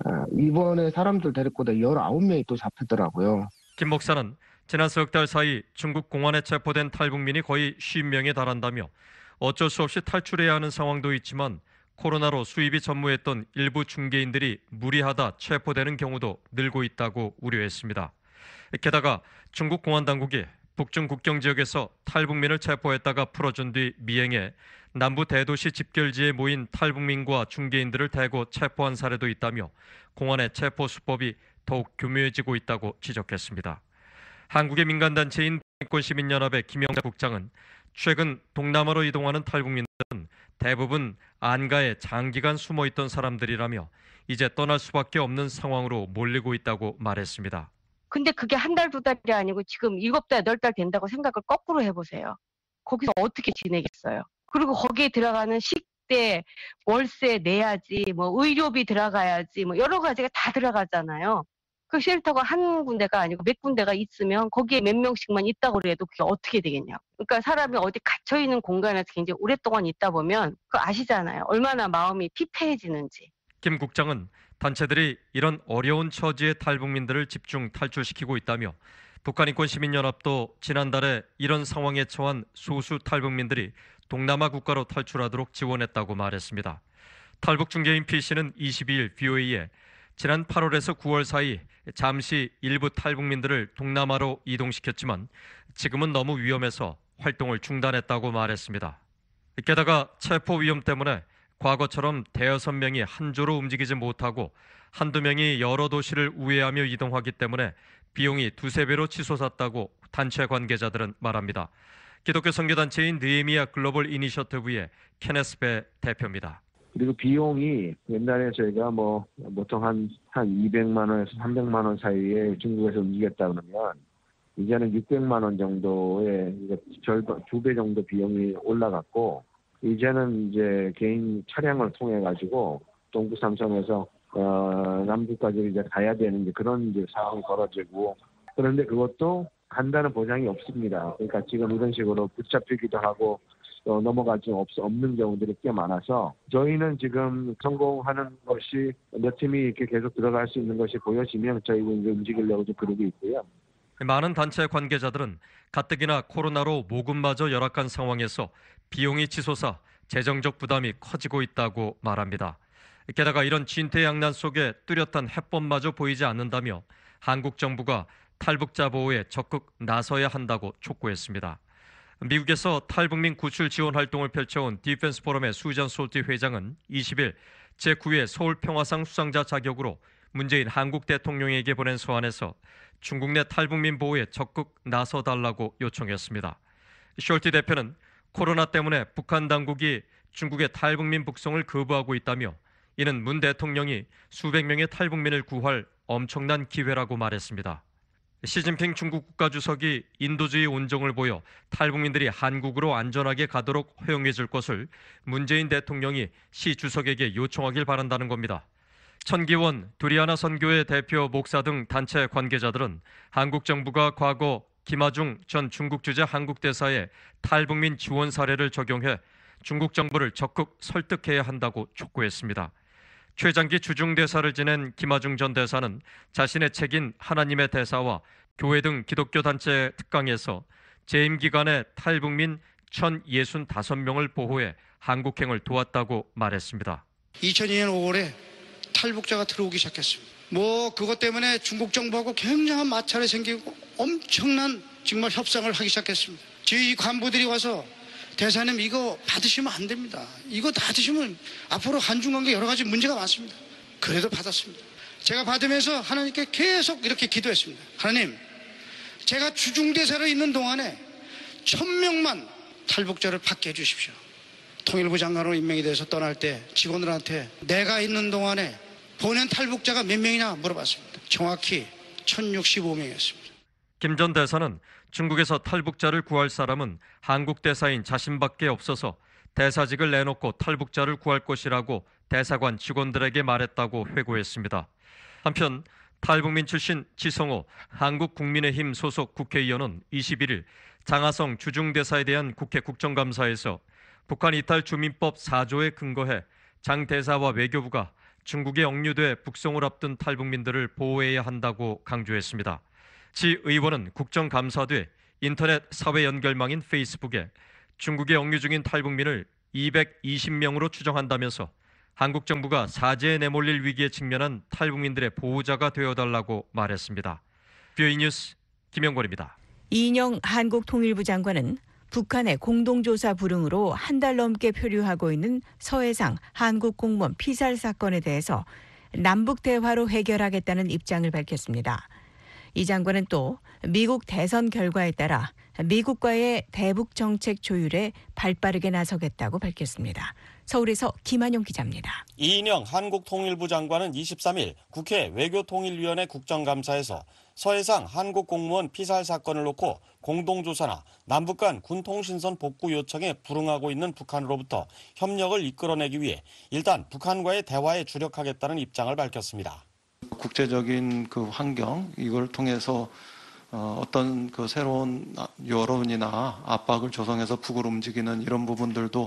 이번에 사람들 데리고 19명이 또 잡히더라고요. 김 목사는 지난 석 달 사이 중국 공안에 체포된 탈북민이 거의 50명에 달한다며 어쩔 수 없이 탈출해야 하는 상황도 있지만 코로나로 수입이 전무했던 일부 중개인들이 무리하다 체포되는 경우도 늘고 있다고 우려했습니다. 게다가 중국 공안 당국이 북중 국경 지역에서 탈북민을 체포했다가 풀어준 뒤 미행해 남부 대도시 집결지에 모인 탈북민과 중개인들을 대거 체포한 사례도 있다며 공안의 체포 수법이 더욱 교묘해지고 있다고 지적했습니다. 한국의 민간단체인 인권시민연합의 김영자 국장은 최근 동남아로 이동하는 탈북민들은 대부분 안가에 장기간 숨어있던 사람들이라며 이제 떠날 수밖에 없는 상황으로 몰리고 있다고 말했습니다. 근데 그게 한 달, 두 달이 아니고 지금 7달, 8달 된다고 생각을 거꾸로 해보세요. 거기서 어떻게 지내겠어요? 그리고 거기에 들어가는 식대, 월세 내야지, 뭐 의료비 들어가야지, 뭐 여러 가지가 다 들어가잖아요. 그 쉘터가 한 군데가 아니고 몇 군데가 있으면 거기에 몇 명씩만 있다고 해도 그게 어떻게 되겠냐고. 그러니까 사람이 어디 갇혀있는 공간에서 굉장히 오랫동안 있다 보면 그거 아시잖아요. 얼마나 마음이 피폐해지는지. 김 국장은 단체들이 이런 어려운 처지의 탈북민들을 집중 탈출시키고 있다며 북한인권시민연합도 지난달에 이런 상황에 처한 소수 탈북민들이 동남아 국가로 탈출하도록 지원했다고 말했습니다. 탈북 중개인 P씨는 22일 VOA에 지난 8월에서 9월 사이 잠시 일부 탈북민들을 동남아로 이동시켰지만 지금은 너무 위험해서 활동을 중단했다고 말했습니다. 게다가 체포 위험 때문에 과거처럼 대여섯 명이 한 조로 움직이지 못하고 한두 명이 여러 도시를 우회하며 이동하기 때문에 비용이 두세 배로 치솟았다고 단체 관계자들은 말합니다. 기독교 선교단체인 느헤미야 글로벌 이니셔티브의 케네스 배 대표입니다. 그리고 비용이 옛날에 저희가 보통 한 200만 원에서 300만 원 사이에 중국에서 움직였다 그러면 이제는 600만 원 정도의 절반 2배 정도 비용이 올라갔고 이제는 이제 개인 차량을 통해 가지고 동부 삼성에서 남부까지 이제 가야 되는 그런 이제 상황이 벌어지고 그런데 그것도 간다는 보장이 없습니다. 그러니까 지금 이런 식으로 붙잡히기도 하고 넘어가지 없는 경우들이 꽤 많아서 저희는 지금 성공하는 것이 몇 팀이 이렇게 계속 들어갈 수 있는 것이 보여지면 저희도 이제 움직이려고 좀 그러고 있고요. 많은 단체 관계자들은 가뜩이나 코로나로 모금마저 열악한 상황에서 비용이 치솟아 재정적 부담이 커지고 있다고 말합니다. 게다가 이런 진퇴양난 속에 뚜렷한 해법마저 보이지 않는다며 한국 정부가 탈북자 보호에 적극 나서야 한다고 촉구했습니다. 미국에서 탈북민 구출 지원 활동을 펼쳐온 디펜스 포럼의 수잔 솔티 회장은 20일 제9회 서울평화상 수상자 자격으로 문재인 한국 대통령에게 보낸 서한에서 중국 내 탈북민 보호에 적극 나서달라고 요청했습니다. 솔티 대표는 코로나 때문에 북한 당국이 중국의 탈북민 북송을 거부하고 있다며 이는 문 대통령이 수백 명의 탈북민을 구할 엄청난 기회라고 말했습니다. 시진핑 중국 국가주석이 인도주의 온정을 보여 탈북민들이 한국으로 안전하게 가도록 허용해 줄 것을 문재인 대통령이 시 주석에게 요청하길 바란다는 겁니다. 천기원, 두리아나 선교회 대표 목사 등 단체 관계자들은 한국 정부가 과거 김하중 전 중국 주재 한국 대사의 탈북민 지원 사례를 적용해 중국 정부를 적극 설득해야 한다고 촉구했습니다. 최장기 주중 대사를 지낸 김하중 전 대사는 자신의 책인 하나님의 대사와 교회 등 기독교 단체 특강에서 재임 기간에 탈북민 1,065명을 보호해 한국행을 도왔다고 말했습니다. 2002년 5월에 탈북자가 들어오기 시작했습니다. 그것 때문에 중국 정부하고 굉장한 마찰이 생기고 엄청난 정말 협상을 하기 시작했습니다. 저희 관부들이 와서 대사님 이거 받으시면 안 됩니다. 이거 받으시면 앞으로 한중 관계 여러 가지 문제가 많습니다. 그래도 받았습니다. 제가 받으면서 하나님께 계속 이렇게 기도했습니다. 하나님, 제가 주중대사로 있는 동안에 1000명만 탈북자를 받게 해주십시오. 통일부 장관으로 임명이 돼서 떠날 때 직원들한테 내가 있는 동안에 보낸 탈북자가 몇 명이냐 물어봤습니다. 정확히 1065명이었습니다. 김 전 대사는 중국에서 탈북자를 구할 사람은 한국 대사인 자신밖에 없어서 대사직을 내놓고 탈북자를 구할 것이라고 대사관 직원들에게 말했다고 회고했습니다. 한편 탈북민 출신 지성호 한국국민의힘 소속 국회의원은 21일 장하성 주중대사에 대한 국회 국정감사에서 북한 이탈 주민법 4조에 근거해 장 대사와 외교부가 중국에 억류돼 북송을 앞둔 탈북민들을 보호해야 한다고 강조했습니다. 지 의원은 국정감사 뒤 인터넷 사회 연결망인 페이스북에 중국에 억류 중인 탈북민을 220명으로 추정한다면서 한국 정부가 사제에 내몰릴 위기에 직면한 탈북민들의 보호자가 되어달라고 말했습니다. 뷰이 뉴스 김영권입니다. 이인영 한국통일부 장관은 북한의 공동조사 불응으로 한 달 넘게 표류하고 있는 서해상 한국 공무원 피살 사건에 대해서 남북 대화로 해결하겠다는 입장을 밝혔습니다. 이 장관은 또 미국 대선 결과에 따라 미국과의 대북 정책 조율에 발빠르게 나서겠다고 밝혔습니다. 서울에서 김한용 기자입니다. 이인영 한국통일부 장관은 23일 국회 외교통일위원회 국정감사에서 서해상 한국 공무원 피살 사건을 놓고 공동조사나 남북 간 군통신선 복구 요청에 불응하고 있는 북한으로부터 협력을 이끌어내기 위해 일단 북한과의 대화에 주력하겠다는 입장을 밝혔습니다. 국제적인 그 환경 이걸 통해서 어떤 그 새로운 여론이나 압박을 조성해서 북으로 움직이는 이런 부분들도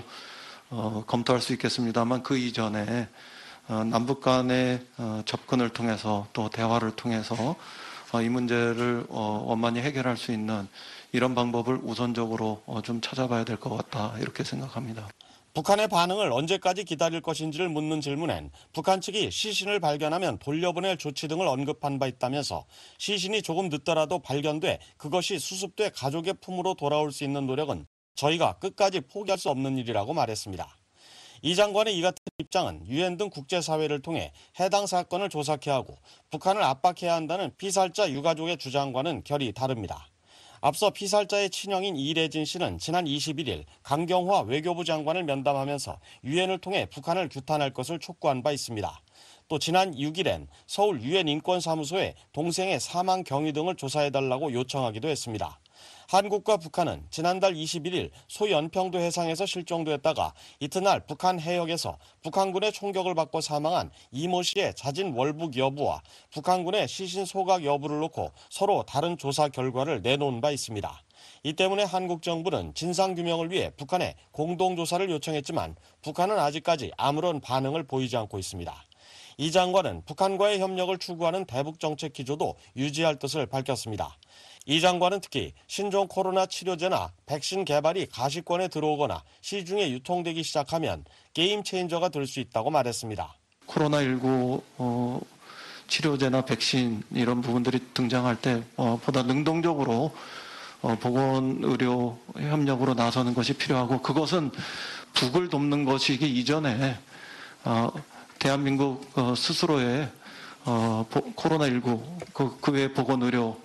검토할 수 있겠습니다만 그 이전에 남북 간의 접근을 통해서 또 대화를 통해서 이 문제를 원만히 해결할 수 있는 이런 방법을 우선적으로 좀 찾아봐야 될 것 같다 이렇게 생각합니다. 북한의 반응을 언제까지 기다릴 것인지를 묻는 질문엔 북한 측이 시신을 발견하면 돌려보낼 조치 등을 언급한 바 있다면서 시신이 조금 늦더라도 발견돼 그것이 수습돼 가족의 품으로 돌아올 수 있는 노력은 저희가 끝까지 포기할 수 없는 일이라고 말했습니다. 이 장관의 이 같은 입장은 유엔 등 국제사회를 통해 해당 사건을 조사케 하고 북한을 압박해야 한다는 피살자 유가족의 주장과는 결이 다릅니다. 앞서 피살자의 친형인 이래진 씨는 지난 21일 강경화 외교부 장관을 면담하면서 유엔을 통해 북한을 규탄할 것을 촉구한 바 있습니다. 또 지난 6일엔 서울 유엔 인권사무소에 동생의 사망 경위 등을 조사해달라고 요청하기도 했습니다. 한국과 북한은 지난달 21일 소연평도 해상에서 실종됐다가 이튿날 북한 해역에서 북한군의 총격을 받고 사망한 이모 씨의 자진 월북 여부와 북한군의 시신 소각 여부를 놓고 서로 다른 조사 결과를 내놓은 바 있습니다. 이 때문에 한국 정부는 진상규명을 위해 북한에 공동조사를 요청했지만 북한은 아직까지 아무런 반응을 보이지 않고 있습니다. 이 장관은 북한과의 협력을 추구하는 대북 정책 기조도 유지할 뜻을 밝혔습니다. 이 장관은 특히 신종 코로나 치료제나 백신 개발이 가시권에 들어오거나 시중에 유통되기 시작하면 게임 체인저가 될 수 있다고 말했습니다. 코로나19 치료제나 백신 이런 부분들이 등장할 때 보다 능동적으로 보건의료 협력으로 나서는 것이 필요하고 그것은 북을 돕는 것이기 이전에 대한민국 스스로의 코로나19 그 외 보건의료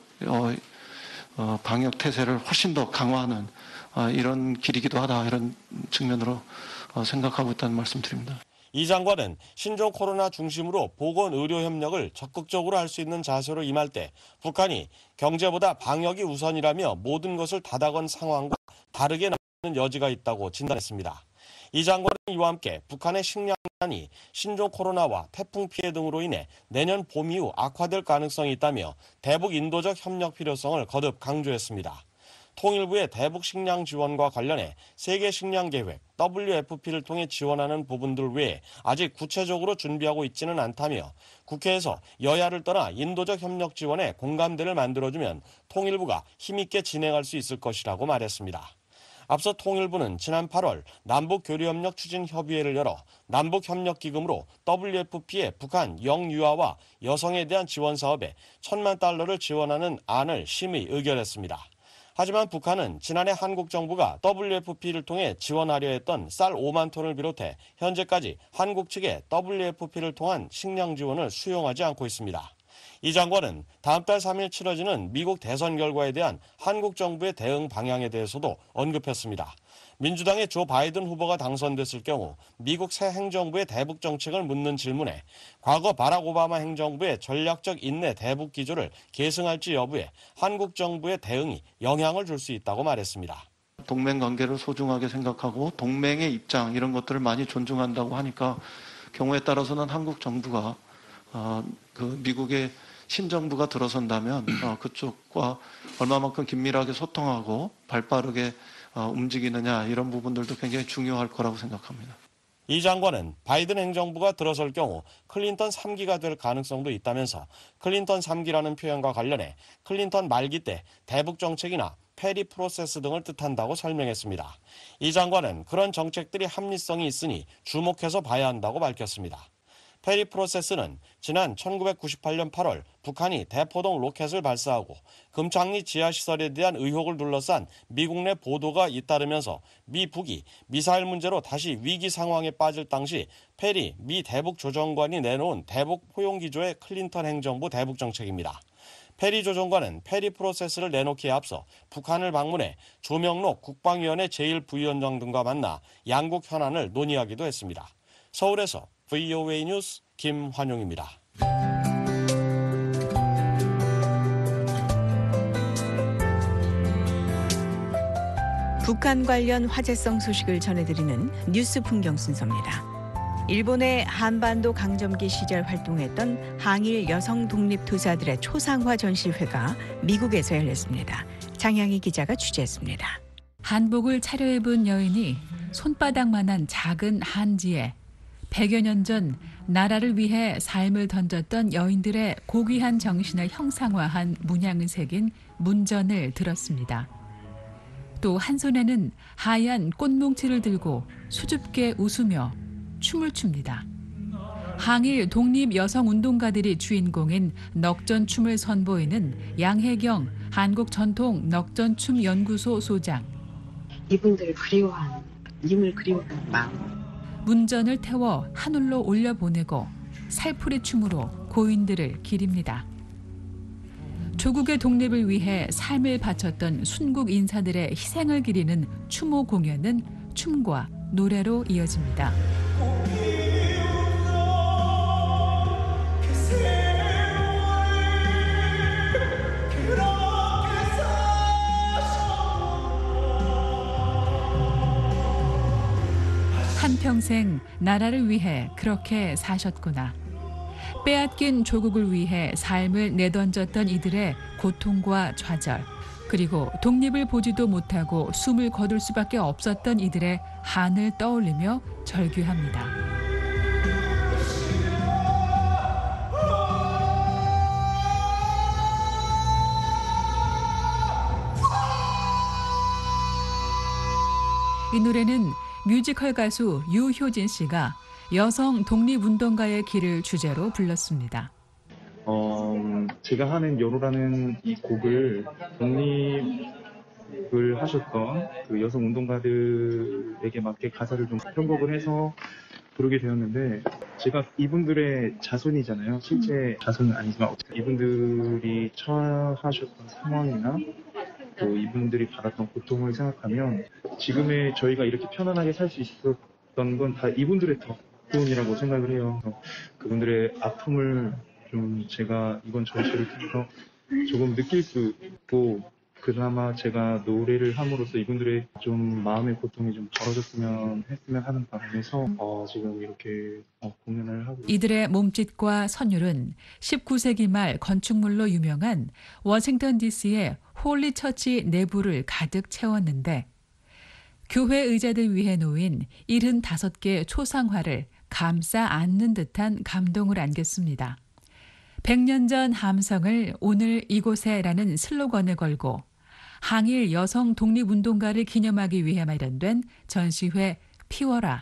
방역 태세를 훨씬 더 강화하는 이런 길이기도 하다 이런 측면으로 생각하고 있다는 말씀드립니다. 이 장관은 신종 코로나 중심으로 보건의료 협력을 적극적으로 할 수 있는 자세로 임할 때 북한이 경제보다 방역이 우선이라며 모든 것을 닫아건 상황과 다르게 나가는 여지가 있다고 진단했습니다. 이 장관은 이와 함께 북한의 식량난이 신종 코로나와 태풍 피해 등으로 인해 내년 봄 이후 악화될 가능성이 있다며 대북 인도적 협력 필요성을 거듭 강조했습니다. 통일부의 대북 식량 지원과 관련해 세계 식량 계획 WFP를 통해 지원하는 부분들 외에 아직 구체적으로 준비하고 있지는 않다며 국회에서 여야를 떠나 인도적 협력 지원에 공감대를 만들어주면 통일부가 힘있게 진행할 수 있을 것이라고 말했습니다. 앞서 통일부는 지난 8월 남북교류협력 추진협의회를 열어 남북협력기금으로 WFP의 북한 영유아와 여성에 대한 지원 사업에 $1,000만 달러를 지원하는 안을 심의 의결했습니다. 하지만 북한은 지난해 한국 정부가 WFP를 통해 지원하려 했던 쌀 5만 톤을 비롯해 현재까지 한국 측에 WFP를 통한 식량 지원을 수용하지 않고 있습니다. 이 장관은 다음 달 3일 치러지는 미국 대선 결과에 대한 한국 정부의 대응 방향에 대해서도 언급했습니다. 민주당의 조 바이든 후보가 당선됐을 경우 미국 새 행정부의 대북 정책을 묻는 질문에 과거 바락 오바마 행정부의 전략적 인내 대북 기조를 계승할지 여부에 한국 정부의 대응이 영향을 줄 수 있다고 말했습니다. 동맹 관계를 소중하게 생각하고 동맹의 입장 이런 것들을 많이 존중한다고 하니까 경우에 따라서는 한국 정부가 미국의 신정부가 들어선다면 그쪽과 얼마만큼 긴밀하게 소통하고 발빠르게 움직이느냐 이런 부분들도 굉장히 중요할 거라고 생각합니다. 이 장관은 바이든 행정부가 들어설 경우 클린턴 3기가 될 가능성도 있다면서 클린턴 3기라는 표현과 관련해 클린턴 말기 때 대북 정책이나 페리 프로세스 등을 뜻한다고 설명했습니다. 이 장관은 그런 정책들이 합리성이 있으니 주목해서 봐야 한다고 밝혔습니다. 페리 프로세스는 지난 1998년 8월 북한이 대포동 로켓을 발사하고 금창리 지하시설에 대한 의혹을 둘러싼 미국 내 보도가 잇따르면서 미 북이 미사일 문제로 다시 위기 상황에 빠질 당시 페리 미 대북 조정관이 내놓은 대북 포용기조의 클린턴 행정부 대북 정책입니다. 페리 조정관은 페리 프로세스를 내놓기에 앞서 북한을 방문해 조명록 국방위원회 제1부위원장 등과 만나 양국 현안을 논의하기도 했습니다. 서울에서 VOA 뉴스 김환용입니다. 북한 관련 화제성 소식을 전해드리는 뉴스 풍경 순서입니다. 일본의 한반도 강점기 시절 활동했던 항일 여성 독립투사들의 초상화 전시회가 미국에서 열렸습니다. 장향희 기자가 취재했습니다. 한복을 차려입은 여인이 손바닥만한 작은 한지에 100여 년 전 나라를 위해 삶을 던졌던 여인들의 고귀한 정신을 형상화한 문양을 새긴 문전을 들었습니다. 또 한 손에는 하얀 꽃뭉치를 들고 수줍게 웃으며 춤을 춥니다. 항일 독립 여성 운동가들이 주인공인 넉전춤을 선보이는 양혜경 한국전통넉전춤연구소 소장. 이분들을 그리워하는, 님을 그리워하는 마음. 문전을 태워 하늘로 올려보내고 살풀이 춤으로 고인들을 기립니다. 조국의 독립을 위해 삶을 바쳤던 순국 인사들의 희생을 기리는 추모 공연은 춤과 노래로 이어집니다. 한평생 나라를 위해 그렇게 사셨구나. 빼앗긴 조국을 위해 삶을 내던졌던 이들의 고통과 좌절, 그리고 독립을 보지도 못하고 숨을 거둘 수밖에 없었던 이들의 한을 떠올리며 절규합니다. 이 노래는 뮤지컬 가수 유효진 씨가 여성 독립운동가의 길을 주제로 불렀습니다. 제가 하는 여로라는 이 곡을 독립을 하셨던 그 여성 운동가들에게 맞게 가사를 좀 편곡을 해서 부르게 되었는데, 제가 이분들의 자손이잖아요. 실제 자손은 아니지만 이분들이 처하셨던 상황이나 또 이분들이 받았던 고통을 생각하면 지금의 저희가 이렇게 편안하게 살 수 있었던 건 다 이분들의 덕분이라고 생각을 해요. 그분들의 아픔을 좀 제가 이번 전시를 통해서 조금 느낄 수 있고, 그나마 제가 노래를 함으로써 이분들의 좀 마음의 고통이 좀 덜어졌으면 하는 바람에서 지금 이렇게 공연을 하고 있습니다. 이들의 몸짓과 선율은 19세기 말 건축물로 유명한 워싱턴 DC의 홀리 처치 내부를 가득 채웠는데, 교회 의자들 위에 놓인 75개 초상화를 감싸 안는 듯한 감동을 안겼습니다. 100년 전 함성을 오늘 이곳에라는 슬로건을 걸고 항일 여성 독립운동가를 기념하기 위해 마련된 전시회 피워라.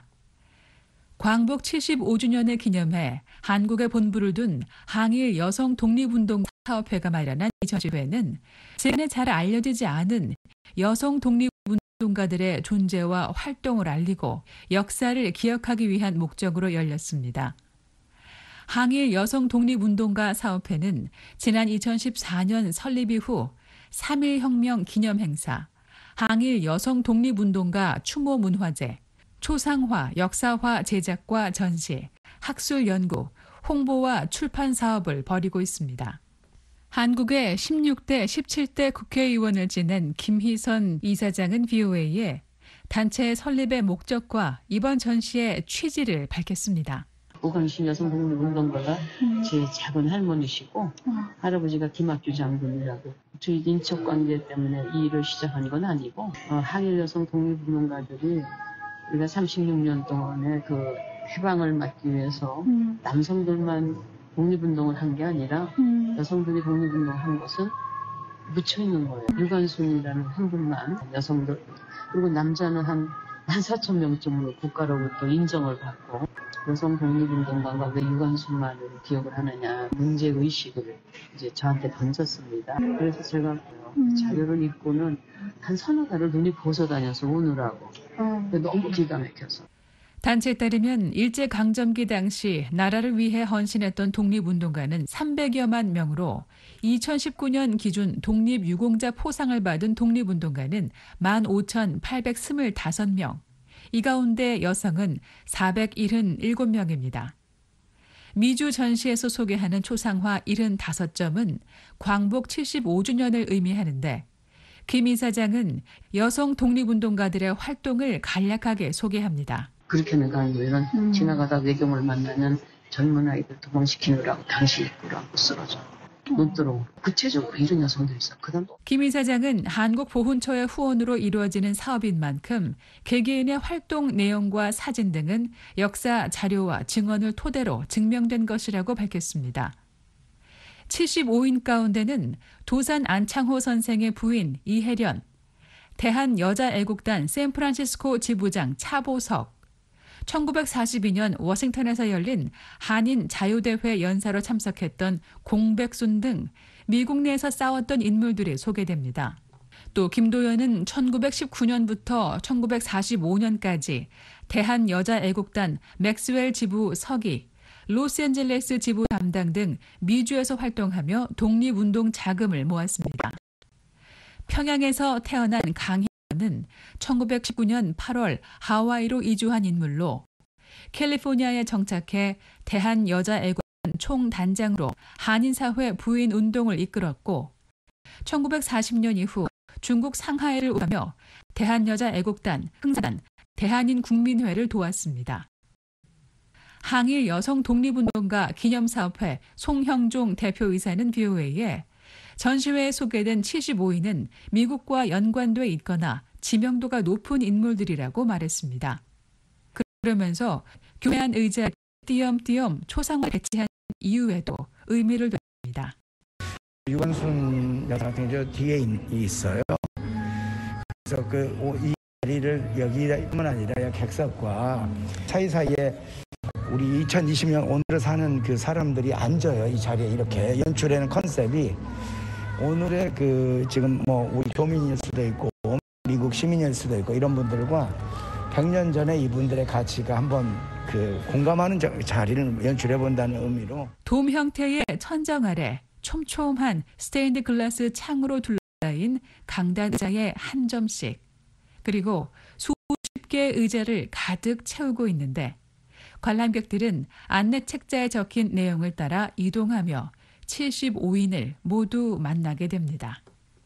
광복 75주년을 기념해 한국에 본부를 둔 항일 여성 독립운동 사업회가 마련한 이 전시회는 최근에 잘 알려지지 않은 여성 독립운동가들의 존재와 활동을 알리고 역사를 기억하기 위한 목적으로 열렸습니다. 항일 여성 독립운동가 사업회는 지난 2014년 설립 이후 3.1혁명 기념행사, 항일 여성 독립운동가 추모 문화제, 초상화, 역사화 제작과 전시, 학술 연구, 홍보와 출판 사업을 벌이고 있습니다. 한국의 16대, 17대 국회의원을 지낸 김희선 이사장은 VOA에 단체 설립의 목적과 이번 전시의 취지를 밝혔습니다. 오광신 여성 독립운동가가 제 작은 할머니시고 할아버지가 김학규 장군이라고 저희 인척 관계 때문에 이 일을 시작한 건 아니고 항일 여성 독립운동가들이 우리가 36년 동안에 그 해방을 막기 위해서 남성들만 독립운동을 한 게 아니라 여성들이 독립운동을 한 것은 묻혀있는 거예요. 유관순이라는 한 분만 여성들, 그리고 남자는 한 14,000명쯤으로 국가로부터 인정을 받고 여성 독립운동가가 왜 유관순만을 기억을 하느냐 문제의식을 이제 저한테 던졌습니다. 그래서 제가 자료를 읽고는 한 서너 달을 눈이 부서다녀서 오느라고 너무 기가 막혀서. 단체에 따르면 일제강점기 당시 나라를 위해 헌신했던 독립운동가는 300여만 명으로 2019년 기준 독립유공자 포상을 받은 독립운동가는 15,825명, 이 가운데 여성은 477명입니다. 미주 전시에서 소개하는 초상화 75점은 광복 75주년을 의미하는데 김 이사장은 여성 독립운동가들의 활동을 간략하게 소개합니다. 그렇게는 가는 이런 지나가다 외경을 만나면 젊은 아이들 도망시키느라고 당시 입구라고 쓰러져. 못 들어오고 구체적으로 이런 여성들이 있었거든. 김 이사장은 한국보훈처의 후원으로 이루어지는 사업인 만큼 개개인의 활동 내용과 사진 등은 역사 자료와 증언을 토대로 증명된 것이라고 밝혔습니다. 75인 가운데는 도산 안창호 선생의 부인 이혜련, 대한여자애국단 샌프란시스코 지부장 차보석, 1942년 워싱턴에서 열린 한인 자유대회 연사로 참석했던 공백순 등 미국 내에서 싸웠던 인물들이 소개됩니다. 또 김도연은 1919년부터 1945년까지 대한여자애국단 맥스웰 지부 서기, 로스앤젤레스 지부 담당 등 미주에서 활동하며 독립운동 자금을 모았습니다. 평양에서 태어난 강희연은 1919년 8월 하와이로 이주한 인물로 캘리포니아에 정착해 대한여자애국단 총단장으로 한인사회 부인운동을 이끌었고 1940년 이후 중국 상하이를 오가며 대한여자애국단, 흥사단, 대한인국민회를 도왔습니다. 항일 여성 독립운동가 기념사업회 송형종 대표이사는 VOA에 전시회에 소개된 75인은 미국과 연관돼 있거나 지명도가 높은 인물들이라고 말했습니다. 그러면서 교회안 의자 띄엄띄엄 초상화 배치한 이유에도 의미를 뒀습니다. 유관순 여사 같은 저 뒤에 있어요. 그래서 이 자리를 여기뿐만 아니라 객석과 사이사이에 우리 2020년 오늘을 사는 그 사람들이 앉아요. 이 자리에 이렇게 연출하는 컨셉이 오늘의 지금 우리 교민일 수도 있고 미국 시민일 수도 있고 이런 분들과 100년 전에 이분들의 가치가 한번 공감하는 자리를 연출해 본다는 의미로 돔 형태의 천정 아래 촘촘한 스테인드 글라스 창으로 둘러싸인 강단 의자에 한 점씩 그리고 수십 개의 의자를 가득 채우고 있는데 관람객들은 안내 책자에 적힌 내용을 따라 이동하며 75인을 모두 만나게 됩니다.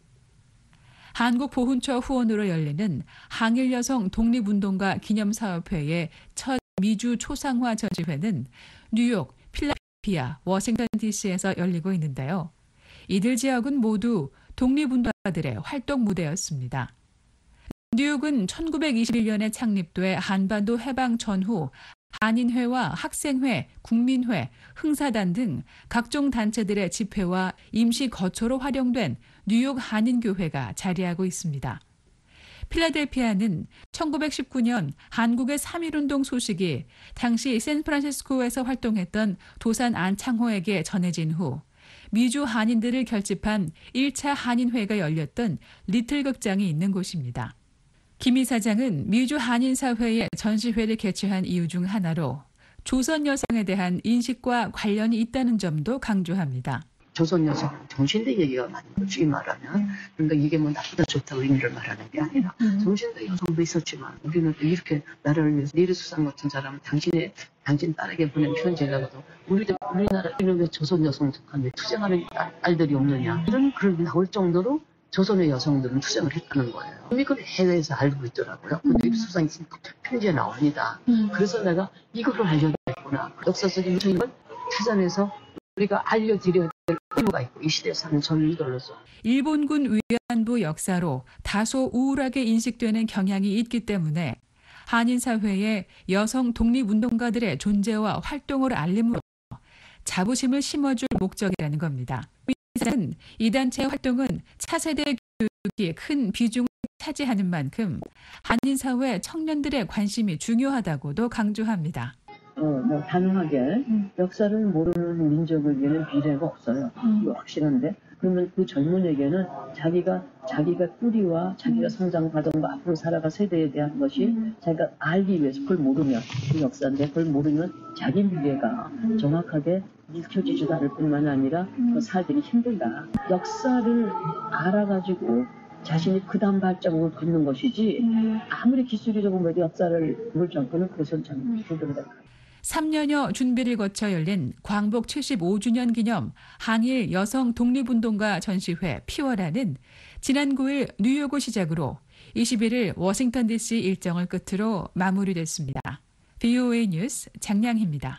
한국보훈처 후원으로 열리는 항일 여성 독립운동가 기념사업회의 첫 미주 초상화 전시회는 뉴욕, 필라델피아, 워싱턴 DC에서 열리고 있는데요. 이들 지역은 모두 독립운동가들의 활동 무대였습니다. 뉴욕은 1921년에 창립돼 한반도 해방 전후 한인회와 학생회, 국민회, 흥사단 등 각종 단체들의 집회와 임시 거처로 활용된 뉴욕 한인교회가 자리하고 있습니다. 필라델피아는 1919년 한국의 3.1운동 소식이 당시 샌프란시스코에서 활동했던 도산 안창호에게 전해진 후 미주 한인들을 결집한 1차 한인회가 열렸던 리틀 극장이 있는 곳입니다. 김 이사장은 미주 한인사회의 전시회를 개최한 이유 중 하나로 조선 여성에 대한 인식과 관련이 있다는 점도 강조합니다. 조선 여성 정신대 얘기가 많은 거지 말하면. 그러니까 이게 뭐 나쁘다 좋다 의미를 말하는 게 아니라 정신대 여성도 있었지만 우리는 이렇게 나라를 위해서 내리수상 같은 사람은 당신 딸에게 보낸 편지가 우리나라 이런 조선 여성 북한에 투쟁하는 딸들이 없느냐 이런 글이 나올 정도로 조선의 여성들은 투쟁을 했다는 거예요. 이미 그걸 해외에서 알고 있더라고요. 근데 수상이 편지에 나옵니다. 그래서 내가 이거를 알려야겠구나. 역사적인 걸 찾아내서 우리가 알려드려야 될 의무가 있고 이 시대에 사는 전민들로서. 일본군 위안부 역사로 다소 우울하게 인식되는 경향이 있기 때문에 한인사회의 여성 독립운동가들의 존재와 활동을 알림으로 자부심을 심어줄 목적이라는 겁니다. 이 단체의 활동은 차세대 교육이 큰 비중을 차지하는 만큼 한인사회 청년들의 관심이 중요하다고도 강조합니다. 단호하게 역사를 모르는 민족을 위해는 미래가 없어요. 이거 확실한데 그러면 그 젊은에게는 자기가 뿌리와 자기가 성장 과정과 앞으로 살아갈 세대에 대한 것이 자기가 알기 위해서 그걸 모르면 그 역사인데 그걸 모르면 자기 미래가 정확하게 읽혀지지도 않을 뿐만 아니라 살기 힘들다. 역사를 알아가지고 자신이 그 다음 발자국을 걷는 것이지 아무리 기술적으로 역사를 모르지 않고는 그것은 참 힘들다. 3년여 준비를 거쳐 열린 광복 75주년 기념 한일 여성 독립운동가 전시회 피워라는 지난 9일 뉴욕을 시작으로 21일 워싱턴 DC 일정을 끝으로 마무리됐습니다. VOA 뉴스 장량희입니다.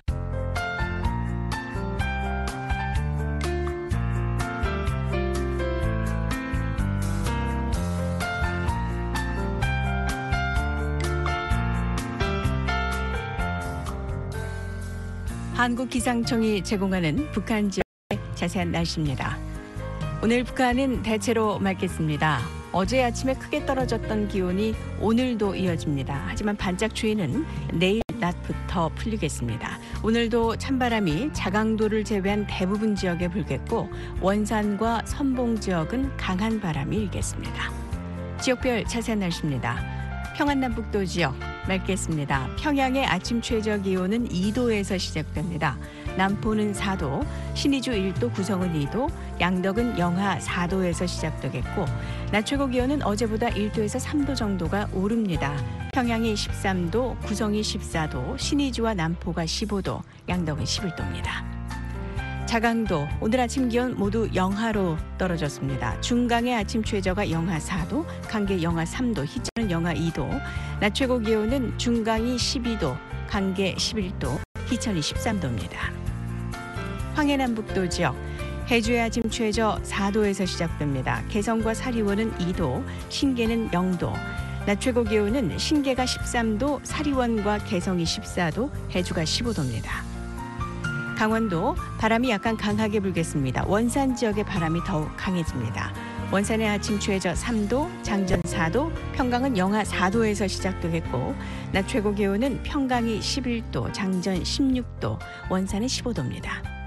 한국기상청이 제공하는 북한 지역의 자세한 날씨입니다. 오늘 북한은 대체로 맑겠습니다. 어제 아침에 크게 떨어졌던 기온이 오늘도 이어집니다. 하지만 반짝 추위는 내일 낮부터 풀리겠습니다. 오늘도 찬바람이 자강도를 제외한 대부분 지역에 불겠고 원산과 선봉 지역은 강한 바람이 일겠습니다. 지역별 자세한 날씨입니다. 평안남북도 지역 맑겠습니다. 평양의 아침 최저 기온은 2도에서 시작됩니다. 남포는 4도, 신의주 1도, 구성은 2도, 양덕은 영하 4도에서 시작되겠고 낮 최고 기온은 어제보다 1도에서 3도 정도가 오릅니다. 평양이 13도, 구성이 14도, 신의주와 남포가 15도, 양덕은 11도입니다. 자강도 오늘 아침 기온 모두 영하로 떨어졌습니다. 중강의 아침 최저가 영하 4도, 강계 영하 3도, 희천은 영하 2도, 낮 최고 기온은 중강이 12도, 강계 11도, 희천이 13도입니다. 황해남북도 지역 해주의 아침 최저 4도에서 시작됩니다. 개성과 사리원은 2도, 신계는 0도, 낮 최고 기온은 신계가 13도, 사리원과 개성이 14도, 해주가 15도입니다. 강원도 바람이 약간 강하게 불겠습니다. 원산 지역의 바람이 더욱 강해집니다. 원산의 아침 최저 3도, 장전 4도, 평강은 영하 4도에서 시작되겠고 낮 최고 기온은 평강이 11도, 장전 16도, 원산은 15도입니다.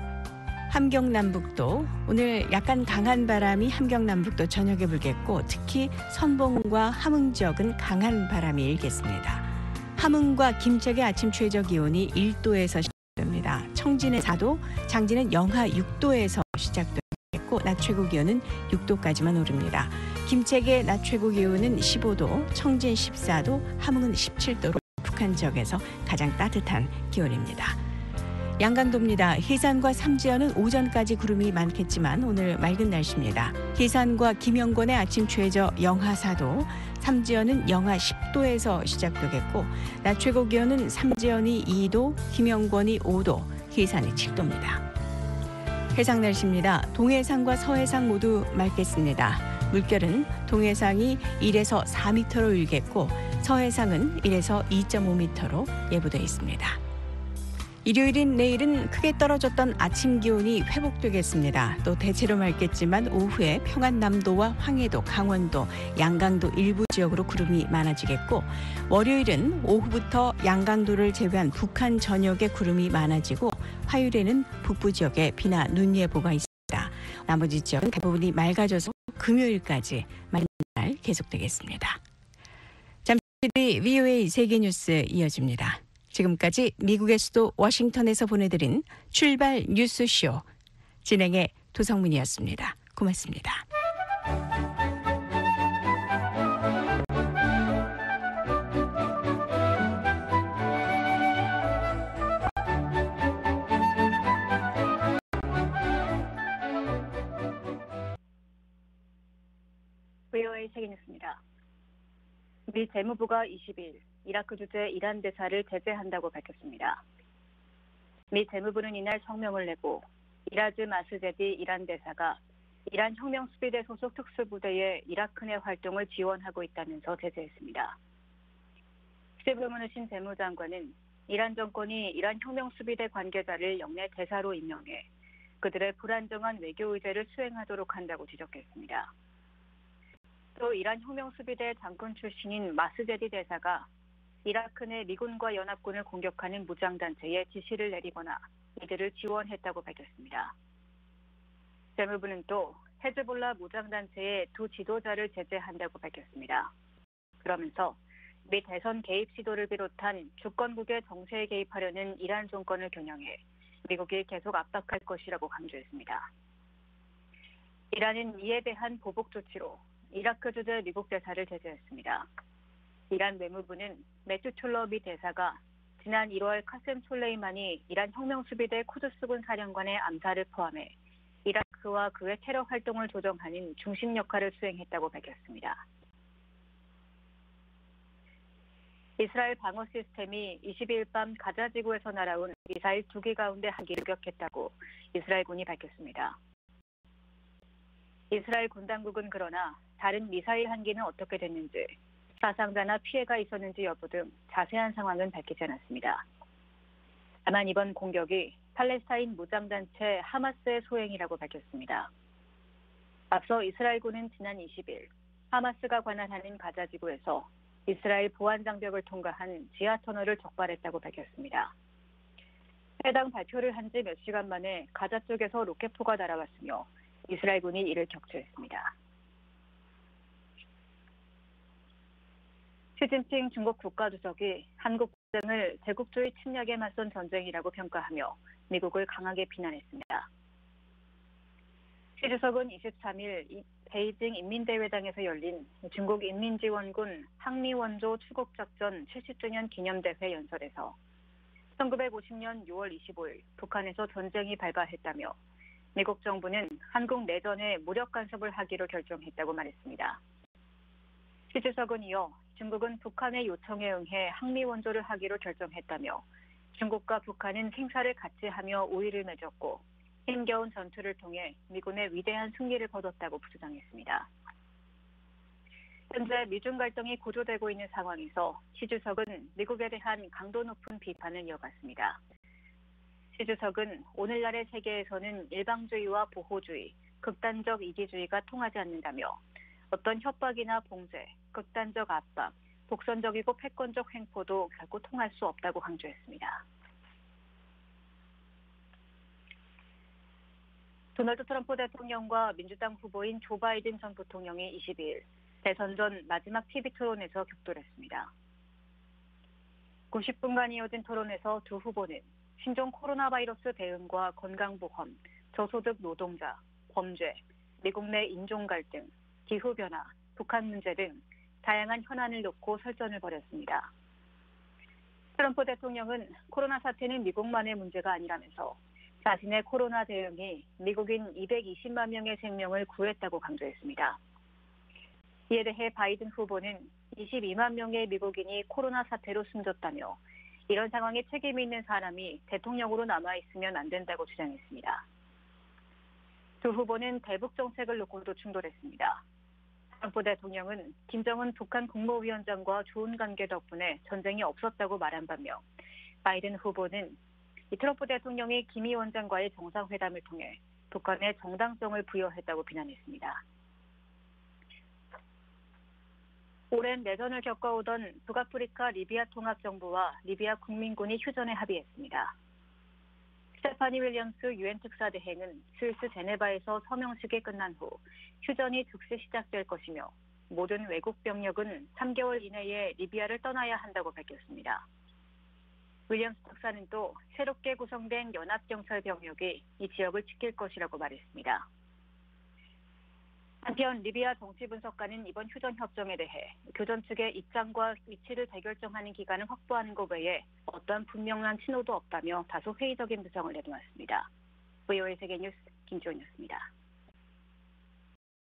함경남북도 오늘 약간 강한 바람이 함경남북도 저녁에 불겠고 특히 선봉과 함흥 지역은 강한 바람이 일겠습니다. 함흥과 김책의 아침 최저 기온이 1도에서 시작됩니다. 청진은 4도, 장진은 영하 6도에서 시작되겠고 낮 최고 기온은 6도까지만 오릅니다. 김책의 낮 최고 기온은 15도, 청진 14도, 함흥은 17도로 북한 지역에서 가장 따뜻한 기온입니다. 양강도입니다. 해산과 삼지연은 오전까지 구름이 많겠지만 오늘 맑은 날씨입니다. 해산과 김영권의 아침 최저 영하 4도, 삼지연은 영하 10도에서 시작되겠고 낮 최고 기온은 삼지연이 2도, 김영권이 5도, 해산이 7도입니다. 해상 날씨입니다. 동해상과 서해상 모두 맑겠습니다. 물결은 동해상이 1에서 4m로 일겠고 서해상은 1에서 2.5m로 예보되어 있습니다. 일요일인 내일은 크게 떨어졌던 아침 기온이 회복되겠습니다. 또 대체로 맑겠지만 오후에 평안남도와 황해도, 강원도, 양강도 일부 지역으로 구름이 많아지겠고 월요일은 오후부터 양강도를 제외한 북한 전역에 구름이 많아지고 화요일에는 북부 지역에 비나 눈 예보가 있습니다. 나머지 지역은 대부분이 맑아져서 금요일까지 맑은 날 계속되겠습니다. 잠시 뒤 VOA 세계뉴스 이어집니다. 지금까지 미국의 수도 워싱턴에서 보내드린 출발 뉴스쇼 진행의 도성민이었습니다. 고맙습니다. VOA 세계뉴스입니다. 미 재무부가 20일 이라크 주재 이란 대사를 제재한다고 밝혔습니다. 미 재무부는 이날 성명을 내고 이라즈 마스제디 이란 대사가 이란 혁명수비대 소속 특수부대의 이라크 내 활동을 지원하고 있다면서 제재했습니다. 스티브 무누신 재무장관은 이란 정권이 이란 혁명수비대 관계자를 영내 대사로 임명해 그들의 불안정한 외교 의제를 수행하도록 한다고 지적했습니다. 또 이란 혁명수비대 장군 출신인 마스제디 대사가 이라크 내 미군과 연합군을 공격하는 무장단체에 지시를 내리거나 이들을 지원했다고 밝혔습니다. 재무부는 또 헤즈볼라 무장단체의 두 지도자를 제재한다고 밝혔습니다. 그러면서 미 대선 개입 시도를 비롯한 주권국의 정세에 개입하려는 이란 정권을 겨냥해 미국이 계속 압박할 것이라고 강조했습니다. 이란은 이에 대한 보복 조치로 이라크 주재 미국 대사를 제재했습니다. 이란 외무부는 매튜 툴러 미 대사가 지난 1월 카셈 솔레이만이 이란 혁명수비대 쿠드스군 사령관의 암살을 포함해 이라크와 그의 테러 활동을 조정하는 중심 역할을 수행했다고 밝혔습니다. 이스라엘 방어 시스템이 22일 밤 가자 지구에서 날아온 미사일 2기 가운데 한 기를 격했다고 이스라엘군이 밝혔습니다. 이스라엘 군 당국은 그러나 다른 미사일 한 기는 어떻게 됐는지, 사상자나 피해가 있었는지 여부 등 자세한 상황은 밝히지 않았습니다. 다만 이번 공격이 팔레스타인 무장단체 하마스의 소행이라고 밝혔습니다. 앞서 이스라엘군은 지난 20일 하마스가 관할하는 가자 지구에서 이스라엘 보안 장벽을 통과한 지하 터널을 적발했다고 밝혔습니다. 해당 발표를 한 지 몇 시간 만에 가자 쪽에서 로켓포가 날아왔으며 이스라엘군이 이를 격추했습니다. 시진핑 중국 국가주석이 한국 전쟁을 제국주의 침략에 맞선 전쟁이라고 평가하며 미국을 강하게 비난했습니다. 시 주석은 23일 베이징 인민대회당에서 열린 중국 인민지원군 항미원조 추국작전 70주년 기념대회 연설에서 1950년 6월 25일 북한에서 전쟁이 발발했다며 미국 정부는 한국 내전에 무력 간섭을 하기로 결정했다고 말했습니다. 시 주석은 이어 중국은 북한의 요청에 응해 항미원조를 하기로 결정했다며 중국과 북한은 행사를 같이 하며 우위를 맺었고 힘겨운 전투를 통해 미군의 위대한 승리를 거뒀다고 주장했습니다. 현재 미중 갈등이 고조되고 있는 상황에서 시 주석은 미국에 대한 강도 높은 비판을 이어갔습니다. 시 주석은 오늘날의 세계에서는 일방주의와 보호주의, 극단적 이기주의가 통하지 않는다며 어떤 협박이나 봉쇄, 극단적 압박, 독선적이고 패권적 횡포도 결코 통할 수 없다고 강조했습니다. 도널드 트럼프 대통령과 민주당 후보인 조 바이든 전 부통령이 22일 대선 전 마지막 TV 토론에서 격돌했습니다. 90분간 이어진 토론에서 두 후보는 신종 코로나 바이러스 대응과 건강보험, 저소득 노동자, 범죄, 미국 내 인종 갈등, 기후변화, 북한 문제 등 다양한 현안을 놓고 설전을 벌였습니다. 트럼프 대통령은 코로나 사태는 미국만의 문제가 아니라면서 자신의 코로나 대응이 미국인 220만 명의 생명을 구했다고 강조했습니다. 이에 대해 바이든 후보는 22만 명의 미국인이 코로나 사태로 숨졌다며 이런 상황에 책임이 있는 사람이 대통령으로 남아있으면 안 된다고 주장했습니다. 두 후보는 대북 정책을 놓고도 충돌했습니다. 트럼프 대통령은 김정은 북한 국무위원장과 좋은 관계 덕분에 전쟁이 없었다고 말한 반면 바이든 후보는 트럼프 대통령이 김 위원장과의 정상회담을 통해 북한에 정당성을 부여했다고 비난했습니다. 오랜 내전을 겪어오던 북아프리카 리비아 통합정부와 리비아 국민군이 휴전에 합의했습니다. 스테파니 윌리엄스 유엔 특사대행은 스위스 제네바에서 서명식이 끝난 후 휴전이 즉시 시작될 것이며 모든 외국 병력은 3개월 이내에 리비아를 떠나야 한다고 밝혔습니다. 윌리엄스 특사는 또 새롭게 구성된 연합경찰 병력이 이 지역을 지킬 것이라고 말했습니다. 한편 리비아 정치분석가는 이번 휴전 협정에 대해 교전 측의 입장과 위치를 재결정하는 기간을 확보하는 것 외에 어떠한 분명한 신호도 없다며 다소 회의적인 분석을 내놓았습니다. VOA 세계뉴스 김지원이었습니다.